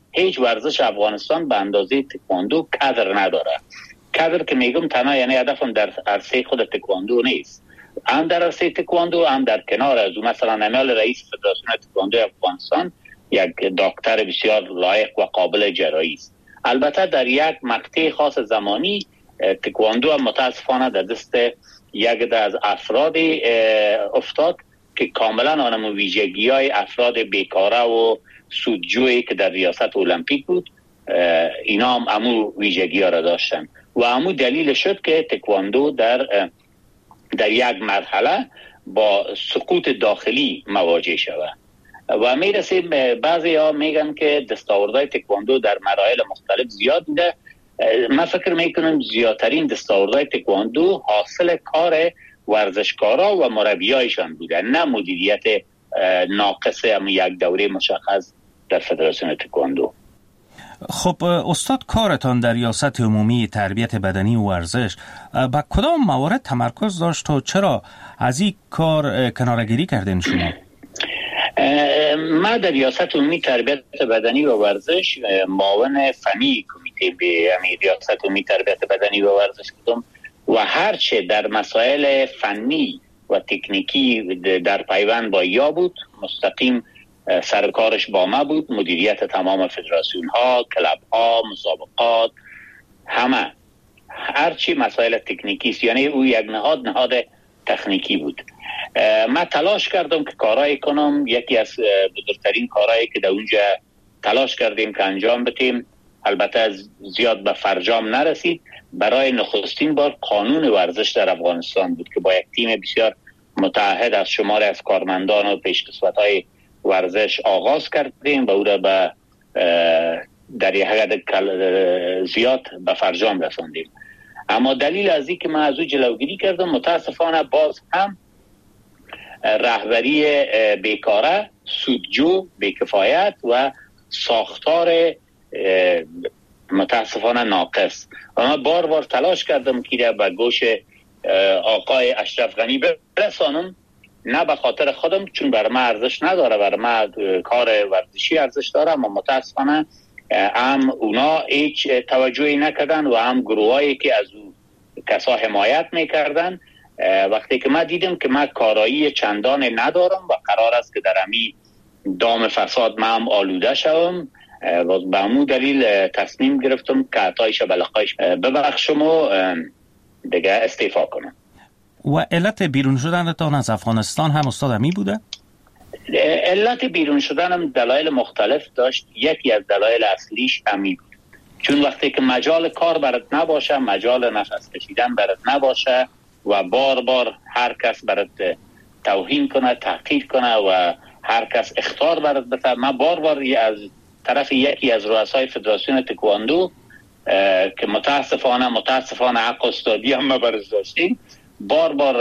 Speaker 5: هیچ ورزش افغانستان به اندازه تکواندو کادر نداره. کادر که میگم تنها یعنی هدفم در عرصه خود تکواندو نیست، هم در عرصه تکواندو هم در کنار از اون. مثلا نمیال رئیس فدراسیون تکواندو افغانستان یک دکتر بسیار لایق و قابل جراحی است. البته در یک مقطع خاص زمانی تکواندو هم متاسفانه در دست یک از افراد افتاد که کاملا آنم ویژگی های افراد بیکاره و سودجویی که در ریاست المپیک بود اینا هم امو ویژگی ها را داشتن و امو دلیل شد که تکواندو در در یک مرحله با سقوط داخلی مواجه شود و میرسیم. بعضی ها میگن که دستاوردهای تکواندو در مراحل مختلف زیاد بوده. من فکر میکنم زیادترین دستاوردهای تکواندو حاصل کار ورزشکارا و مربیایشان بوده، نه مدیریت ناقص هم یک دوره مشخص در فدراسیون تکواندو.
Speaker 4: خب استاد، کارتان در ریاست عمومی تربیت بدنی و ورزش با کدام موارد تمرکز داشت و چرا از این کار کناره‌گیری کردین شما؟
Speaker 5: ما در ریاست عمومی تربیت بدنی و ورزش معاون فنی کمیته به ریاست عمومی تربیت بدنی و ورزش بودم و هرچه در مسائل فنی و تکنیکی در پیوند با یا بود مستقیم سرکارش با ما بود. مدیریت تمام فدراسیون ها، کلاب ها، مسابقات، همه هرچی مسائل تکنیکی است، یعنی او یک نهاد نهاد تکنیکی بود. من تلاش کردم که کارایی کنم. یکی از بزرگترین کارهایی که در اونجا تلاش کردیم که انجام بدیم، البته زیاد به فرجام نرسید، برای نخستین بار قانون ورزش در افغانستان بود که با یک تیم بسیار متعهد از شمار از کارمندان و پیشکسوت‌های ورزش آغاز کردیم و او را به در یک حد زیاد به فرجام رساندیم. اما دلیل از این که من از او جلوگیری کردم متاسفانه باز هم رهبری بیکاره، سودجو، بیکفایت و ساختار متاسفانه ناقص. و من بار بار تلاش کردم که به گوش آقای اشرف غنی برسانم، نه به خاطر خودم چون بر من ارزش نداره، بر من کار ورزشی ارزش داره، اما متاسفانه هم اونا هیچ توجهی نکردن و هم گروهایی که از او کسا حمایت میکردن. وقتی که من دیدم که من کارایی چندان ندارم و قرار است که در امی دام فساد من هم آلوده شوم و به همون دلیل تصمیم گرفتم که عطایش بلقایش ببخشم و دیگه استعفا کنم.
Speaker 4: و علت بیرون شدنتان از افغانستان هم استاد امی بوده؟
Speaker 5: علت بیرون شدنم دلایل مختلف داشت. یکی از دلایل اصلیش امی بود، چون وقتی که مجال کار برات نباشه، مجال نفس کشیدن برات نباشه و بار بار هر کس برات توهین کنه، تحقیر کنه و هر کس اخطار برات بده. من بار بار از طرف یکی از رؤسای فدراسیون تکواندو که متاسفانه متاسفانه حق استادی هم برش داشتیم، بار بار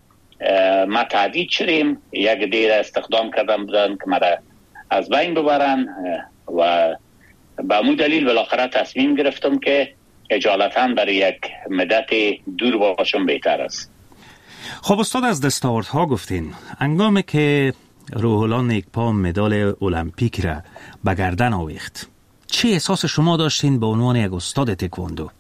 Speaker 5: ما تهدید شدیم. یک دیر استخدام کردم بودن که مرا از بین ببرن و به همون دلیل بالاخره تصمیم گرفتم که اجالتا برای یک مدت دور باشم بهتر است.
Speaker 4: خب استاد، از دستاوردها گفتین. انگامی که روح الله نیکپا مدال المپیک را به گردن آویخت، چه احساس شما داشتین به عنوان یک استاد تکواندو؟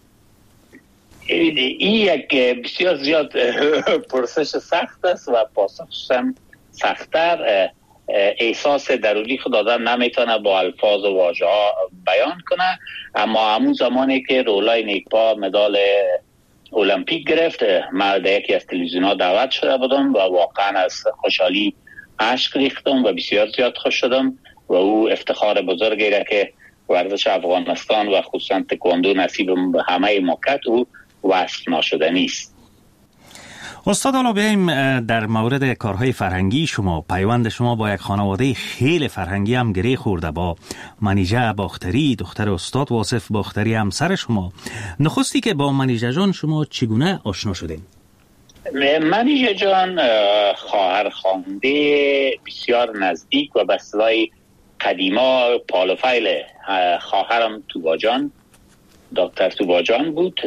Speaker 5: این یک بسیار زیاد پرسش سخت است و پاسخش هم سخت‌تر. احساس درونی خود آدم نمیتونه با الفاظ و واژه ها بیان کنه. اما همون زمانی که رولای نیکپا مدال المپیک گرفت، من در یکی از تلویزیون ها دعوت شده بودم و واقعا از خوشحالی اشک ریختم و بسیار زیاد خوش شدم و او افتخار بزرگی را که ورزش افغانستان و خصوصا تکواندو نصیب همه مکت او وصف ناشدنی است.
Speaker 4: استاد، حالا بیاییم در مورد کارهای فرهنگی شما. پیوند شما با یک خانواده خیلی فرهنگی هم گره خورده، با منیژه باختری، دختر استاد واصف باختری، همسر شما. نخستی که با منیژه جان شما چگونه آشنا شدین؟
Speaker 5: منیژه جان خواهر خوانده بسیار نزدیک و به اصطلاح قدیما پالوفیل خواهرم توباجان، دکتر توباجان بود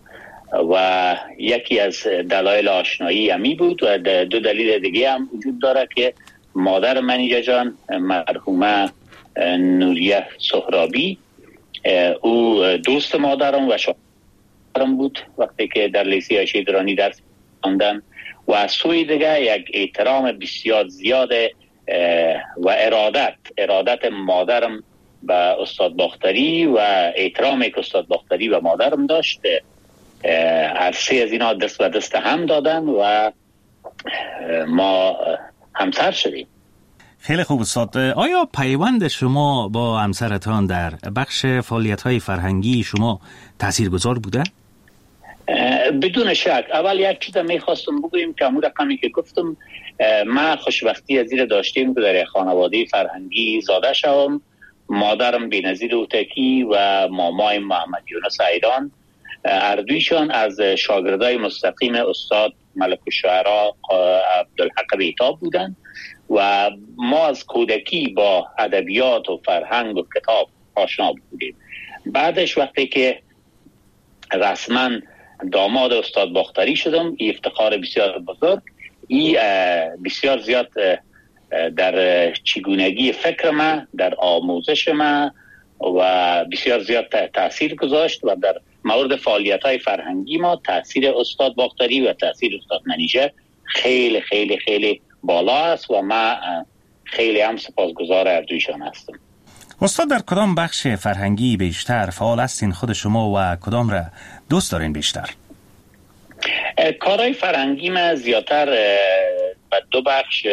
Speaker 5: و یکی از دلایل آشنایی امی بود و دو دلیل دیگه هم وجود داره که مادر منیجه جان مرحومه نوریه سهرابی، او دوست مادرم و شاگردم بود وقتی که در لیسه عایشه درانی درس خواندم. و از سوی دیگه یک احترام بسیار زیاد و ارادت ارادت مادرم به استاد باختری و احترامی که استاد باختری و مادرم داشت، از سه از اینا دست به دست هم دادن و ما همسر شدیم.
Speaker 4: خیلی خوب استاد. آیا پیوند شما با همسرتان در بخش فعالیت‌های فرهنگی شما تاثیرگذار بوده؟
Speaker 5: بدون شک. اول یک چیز میخواستم بگویم که همون رقمی که گفتم، ما خوشبختی از این داشتیم که در خانواده فرهنگی زاده شوم. مادرم بی‌نظیر اوتکی و مامای محمد یونس ایران، اردویشان از شاگردای مستقیم استاد ملک الشعرا عبدالحق بیتاب بودند و ما از کودکی با ادبیات و فرهنگ و کتاب آشنا بودیم. بعدش وقتی که رسما داماد استاد باختری شدم، این افتخار بسیار بزرگ، این بسیار زیاد در چگونگی فکر ما، در آموزش ما و بسیار زیاد تاثیر گذاشت و در مورد فعالیت‌های فرهنگی ما تاثیر استاد باختری و تاثیر استاد منیژه خیلی خیلی خیلی بالا است و ما خیلی هم سپاسگزار اردویشان هستم.
Speaker 4: استاد در کدام بخش فرهنگی بیشتر فعال هستین خود شما و کدام را دوست دارین بیشتر؟
Speaker 5: کارهای فرهنگی ما زیادتر به دو بخش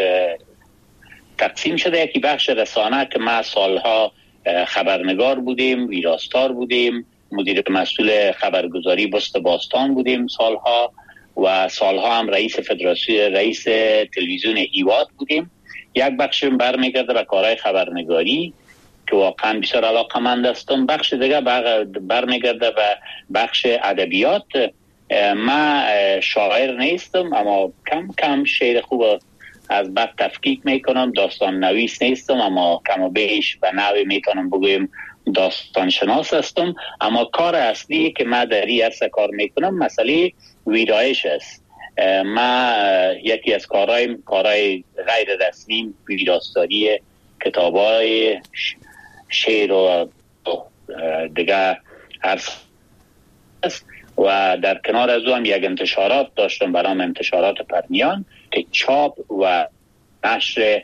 Speaker 5: تقسیم شده. یکی بخش رسانه که ما سالها خبرنگار بودیم، ویراستار بودیم، مدیر مسئول خبرگزاری بست باستان بودیم سالها و سالها هم رئیس فدراسیون رئیس تلویزیون ایواد بودیم. یک بخش برمیگرده به کارهای خبرنگاری که واقعا بسیار علاقه‌مند هستم. بخش دیگه برمیگرده به بخش ادبیات. ما شاعر نیستم اما کم کم شعر خوب از بعد تفکیک میکنم. داستان نویس نیستم اما کم و بیش به نوی میتونم بگویم داستان شناس هستم. اما کار اصلی که ما در این عرصه کار میکنم مسئله ویرایش است. ما یکی از کارهای کارهای غیر رسمی ویراستاری کتابای شعر و دیگه عرصه است و در کنار از او هم یک انتشارات داشتم به نام انتشارات پرنیان که چاپ و نشر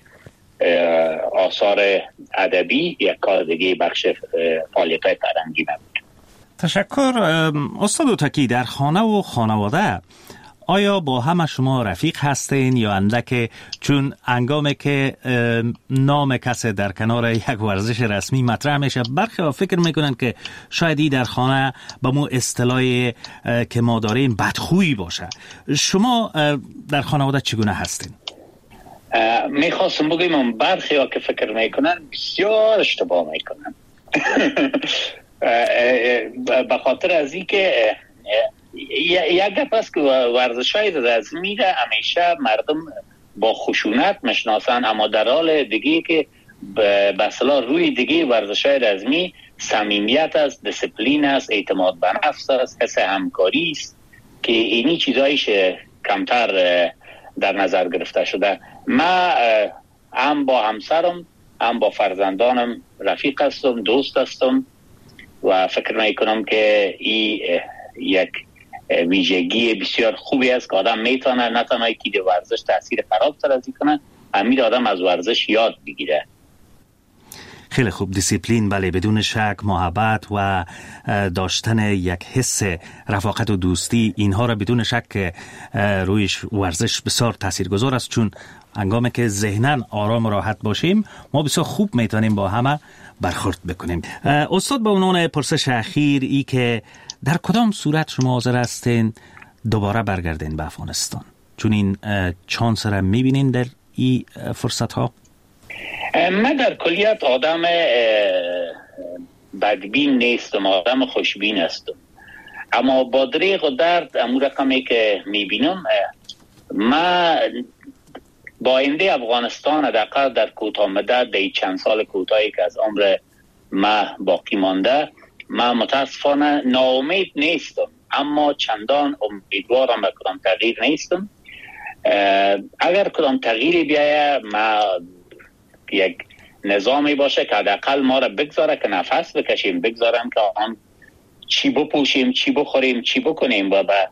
Speaker 5: آثار ادبی یک کار دیگه بخش فعالیت‌های فرهنگی بود.
Speaker 4: تشکر. استاد اوتکی، در خانه و خانواده آیا با همه شما رفیق هستین یا اندک؟ چون انگامی که نام کسی در کنار یک ورزش رسمی مطرح میشه برخی ها فکر میکنن که شاید ای در خانه با مو اصطلاحی که ما داریم بدخویی باشه. شما در خانواده چگونه هستین؟
Speaker 5: میخواستم بگیم برخی ها که فکر میکنن بسیار اشتباه میکنن به خاطر از این که یک گپ است که ورزش‌های رزمی را همیشه مردم با خشونت میشناسن، اما در حال دیگه که به اصطلاح روی دیگه ورزش‌های رزمی صمیمیت است، دیسپلین است، اعتماد به نفس است، حس همکاری است که اینی چیزایش کمتر در نظر گرفته شده. ما هم با همسرم هم با فرزندانم رفیق هستم، دوست هستم و فکر میکنم که این یک ویژگی بسیار خوبی است که آدم میتونه نه تنها که ورزش تاثیر خراب تر از این کنه، همین آدم از ورزش یاد بگیره.
Speaker 4: خیلی خوب. دیسیپلین، بله، بدون شک، محبت و داشتن یک حس رفاقت و دوستی، اینها را بدون شک روی ورزش بسیار تاثیرگذار است، چون هنگامی که ذهناً آرام و راحت باشیم ما بسیار خوب میتونیم با همه برخورد بکنیم. استاد، با عنوان پرسش اخیر ای که در کدام صورت شما حاضر هستین دوباره برگردین به افغانستان؟ چون این چانس را میبینین در این فرصت ها؟
Speaker 5: من در کلیت آدم بدبین نیستم، آدم خوشبین هستم، اما با دریغ و درد امور رقمی که میبینم، من با آینده افغانستان حداقل در کوتاه مدت در چند سال کوتاهی که از عمر ما باقی مانده، من متاسفانه ناامید نیستم، اما چندان امیدوارم به کدام تغییر نیستم. اگر کدام تغییری بیایه ما یک نظامی باشه که حداقل ما را بگذاره که نفس بکشیم، بگذارم که آن چی بپوشیم، چی بخوریم، چی بکنیم و به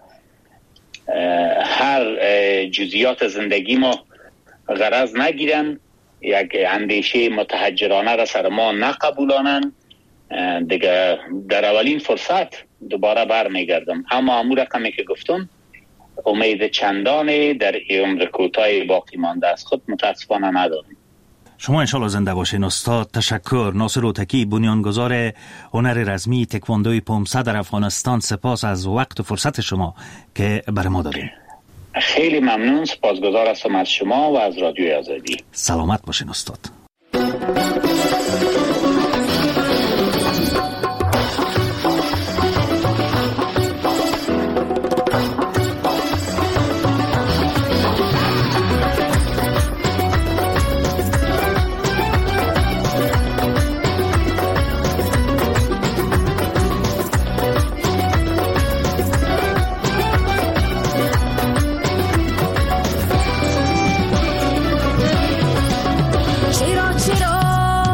Speaker 5: هر جزئیات زندگی ما غرض نگیرن، یک اندیشه متحجرانه را سر ما نقبولانن، دیگه در اولین فرصت دوباره برمیگردم. اما امور رقمی که گفتم امید چندانی در عمر کوتاه باقی مانده از خود متاسفانه نداریم.
Speaker 4: شما انشالله زنده باشین استاد. تشکر. ناصر اوتکی، بنیانگذار هنر رزمی تکواندوی پومسه در افغانستان، سپاس از وقت و فرصت شما که برای ما دارین.
Speaker 5: خیلی ممنون، سپاسگزار هستم از شما و از رادیوی آزادی.
Speaker 4: سلامت باشین استاد.
Speaker 6: چرا چرا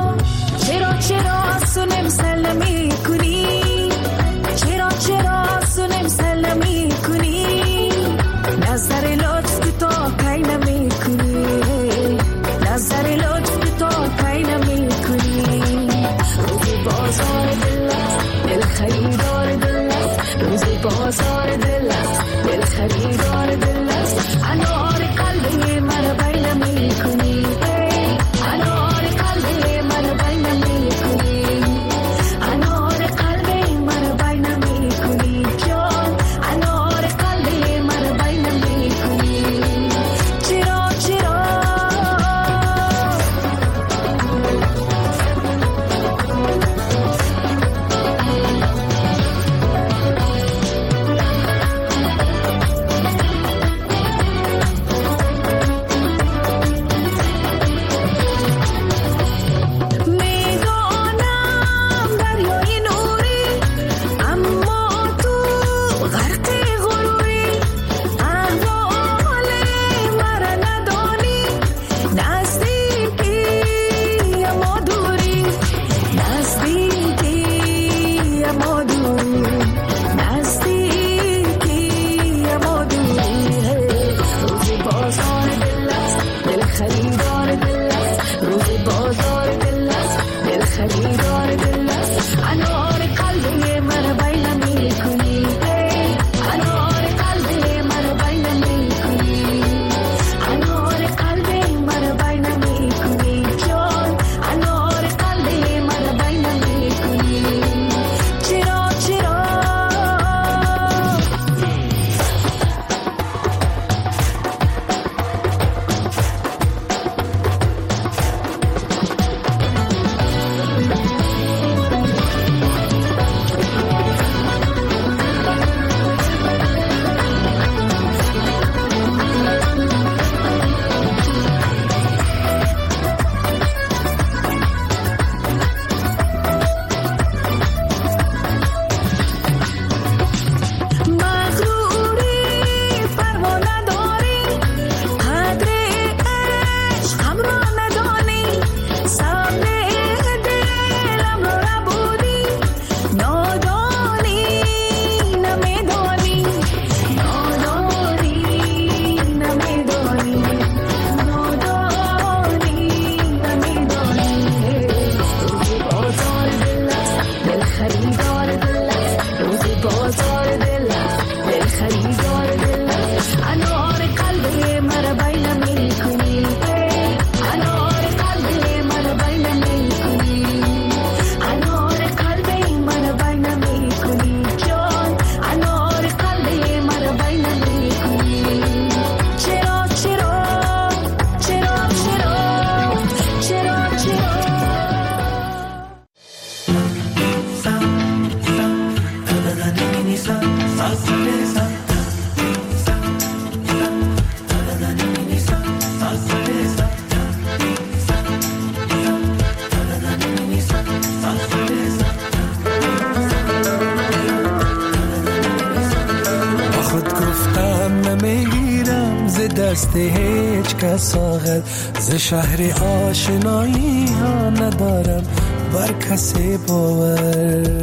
Speaker 6: دست هیچ کس آغد، ز شهر آشنایی ها ندارم بر کسی باور.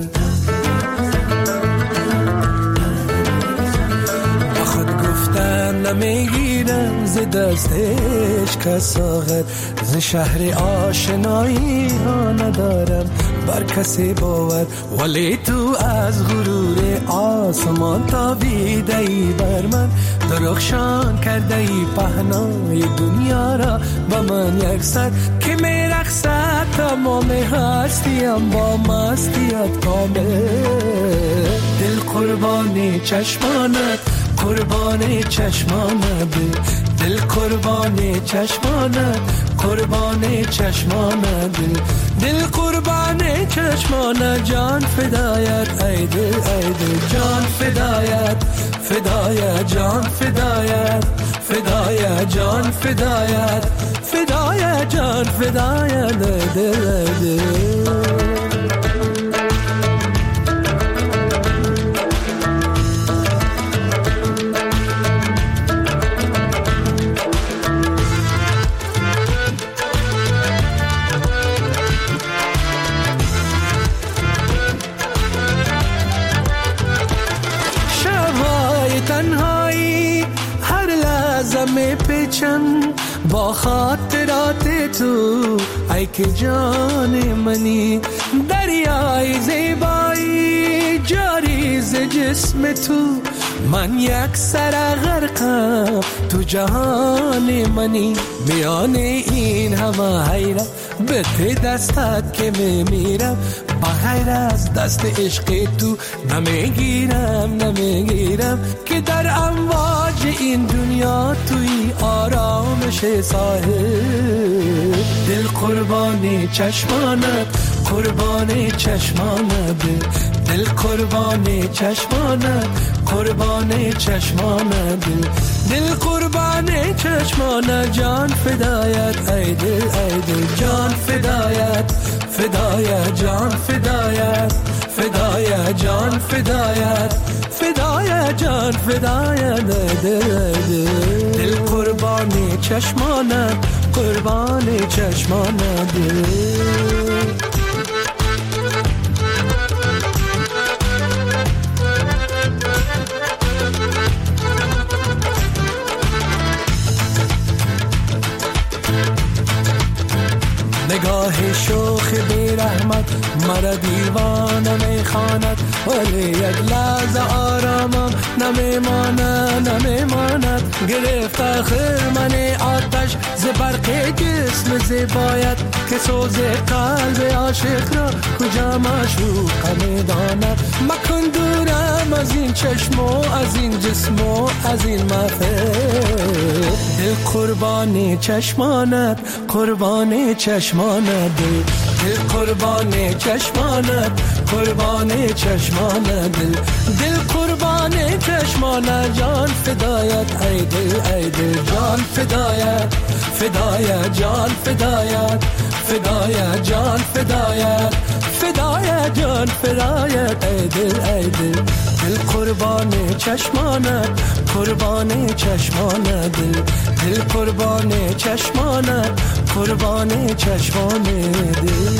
Speaker 6: با خود گفتن نمیگیرم ز دست هیچ کس آغد، ز شهر آشنایی ها ندارم بر کسی باور. ولی تو از غرور آسمان تابیده ای بر من، درخشان کرده ای پهنای دنیا را با من یک سر که می رقصد تمام هستیم با مستیت کامل. دل قربان چشمانت، قربان چشمانت، دل قربان چشمانت، قربان چشمانت، دل قربان چشمانت، جان فدایت ای دل ای دل، جان فدایت فدایت، جان فدایت فدایت، جان فدایت فدایت، جان فدایت ای دل ای دل. با خاطرات تو ای که جان منی، دریای زیبایی جاری ز جسم تو، من یک سر غرقم تو جهان منی. میان این همه حیرت به ته دستت که میمیرم، بغیر از دست عشق تو نمیگیرم نمیگیرم، که در امواج این دنیا توی آرامش ساحل. دل قربان چشمانت، قربان چشمانت، دل قربان چشمانت، قربان چشمانت، دل قربان چشمانت، جان فدایت ای دل ای دل، جان فدایت فدایت، جان فدایت فدایت، جان فدایت فدایت، جان فدایت ای دل ای دل. دل قربان چشمانت، قربان چشمانت، نگاه شوخ بی رحمت مرا دیوانه میخواند، ولی یک لحظه آرامم نمیماند نمیماند. گرفت آخر من آتش ز برق جسم زیبایت، که سوز قلب عاشق را کجا معشوق میداند. مکن دورم از این چشم و از این جسم و از این محفل. دل قربان چشمانت، قربان چشمانت، دل قربان چشمانت، قربان چشمانت، دل قربان چشمانت، جان فدایت ای دل ای دل، جان فدایت فدایت، جان فدایت فدایت، جان فدایت فدایت، جان فدایت ای دل ای دل. دل قربان چشمانت، قربان چشمانت، دل قربان چشمانت، قربان چشمانت،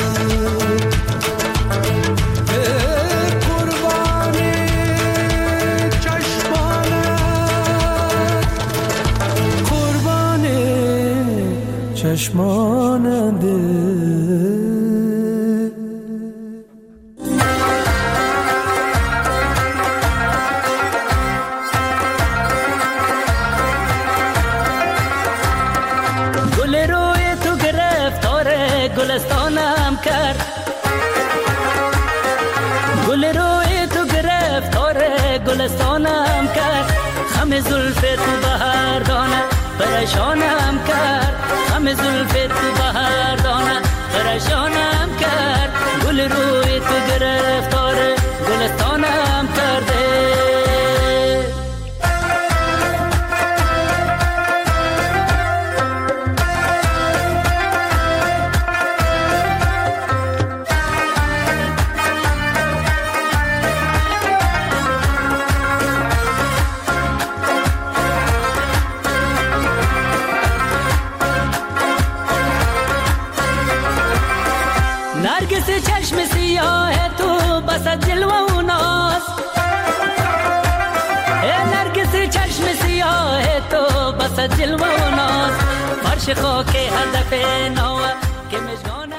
Speaker 6: دل قربان چشمانت، قربان چشمانت.
Speaker 7: گلستانم کرد، گل روی تو گرفتار گلستانم کرد، خم زلف تو بهار دانه پریشانم کرد، خم زلف تو بهار دانه پریشانم کرد. گل روی تو گرفتار گلستانم کرده. نرگس چشم سیاه تو بس جلوه و ناز، نرگس چشم سیاه تو بس جلوه و ناز، فرش خاک هدف نو که مجگان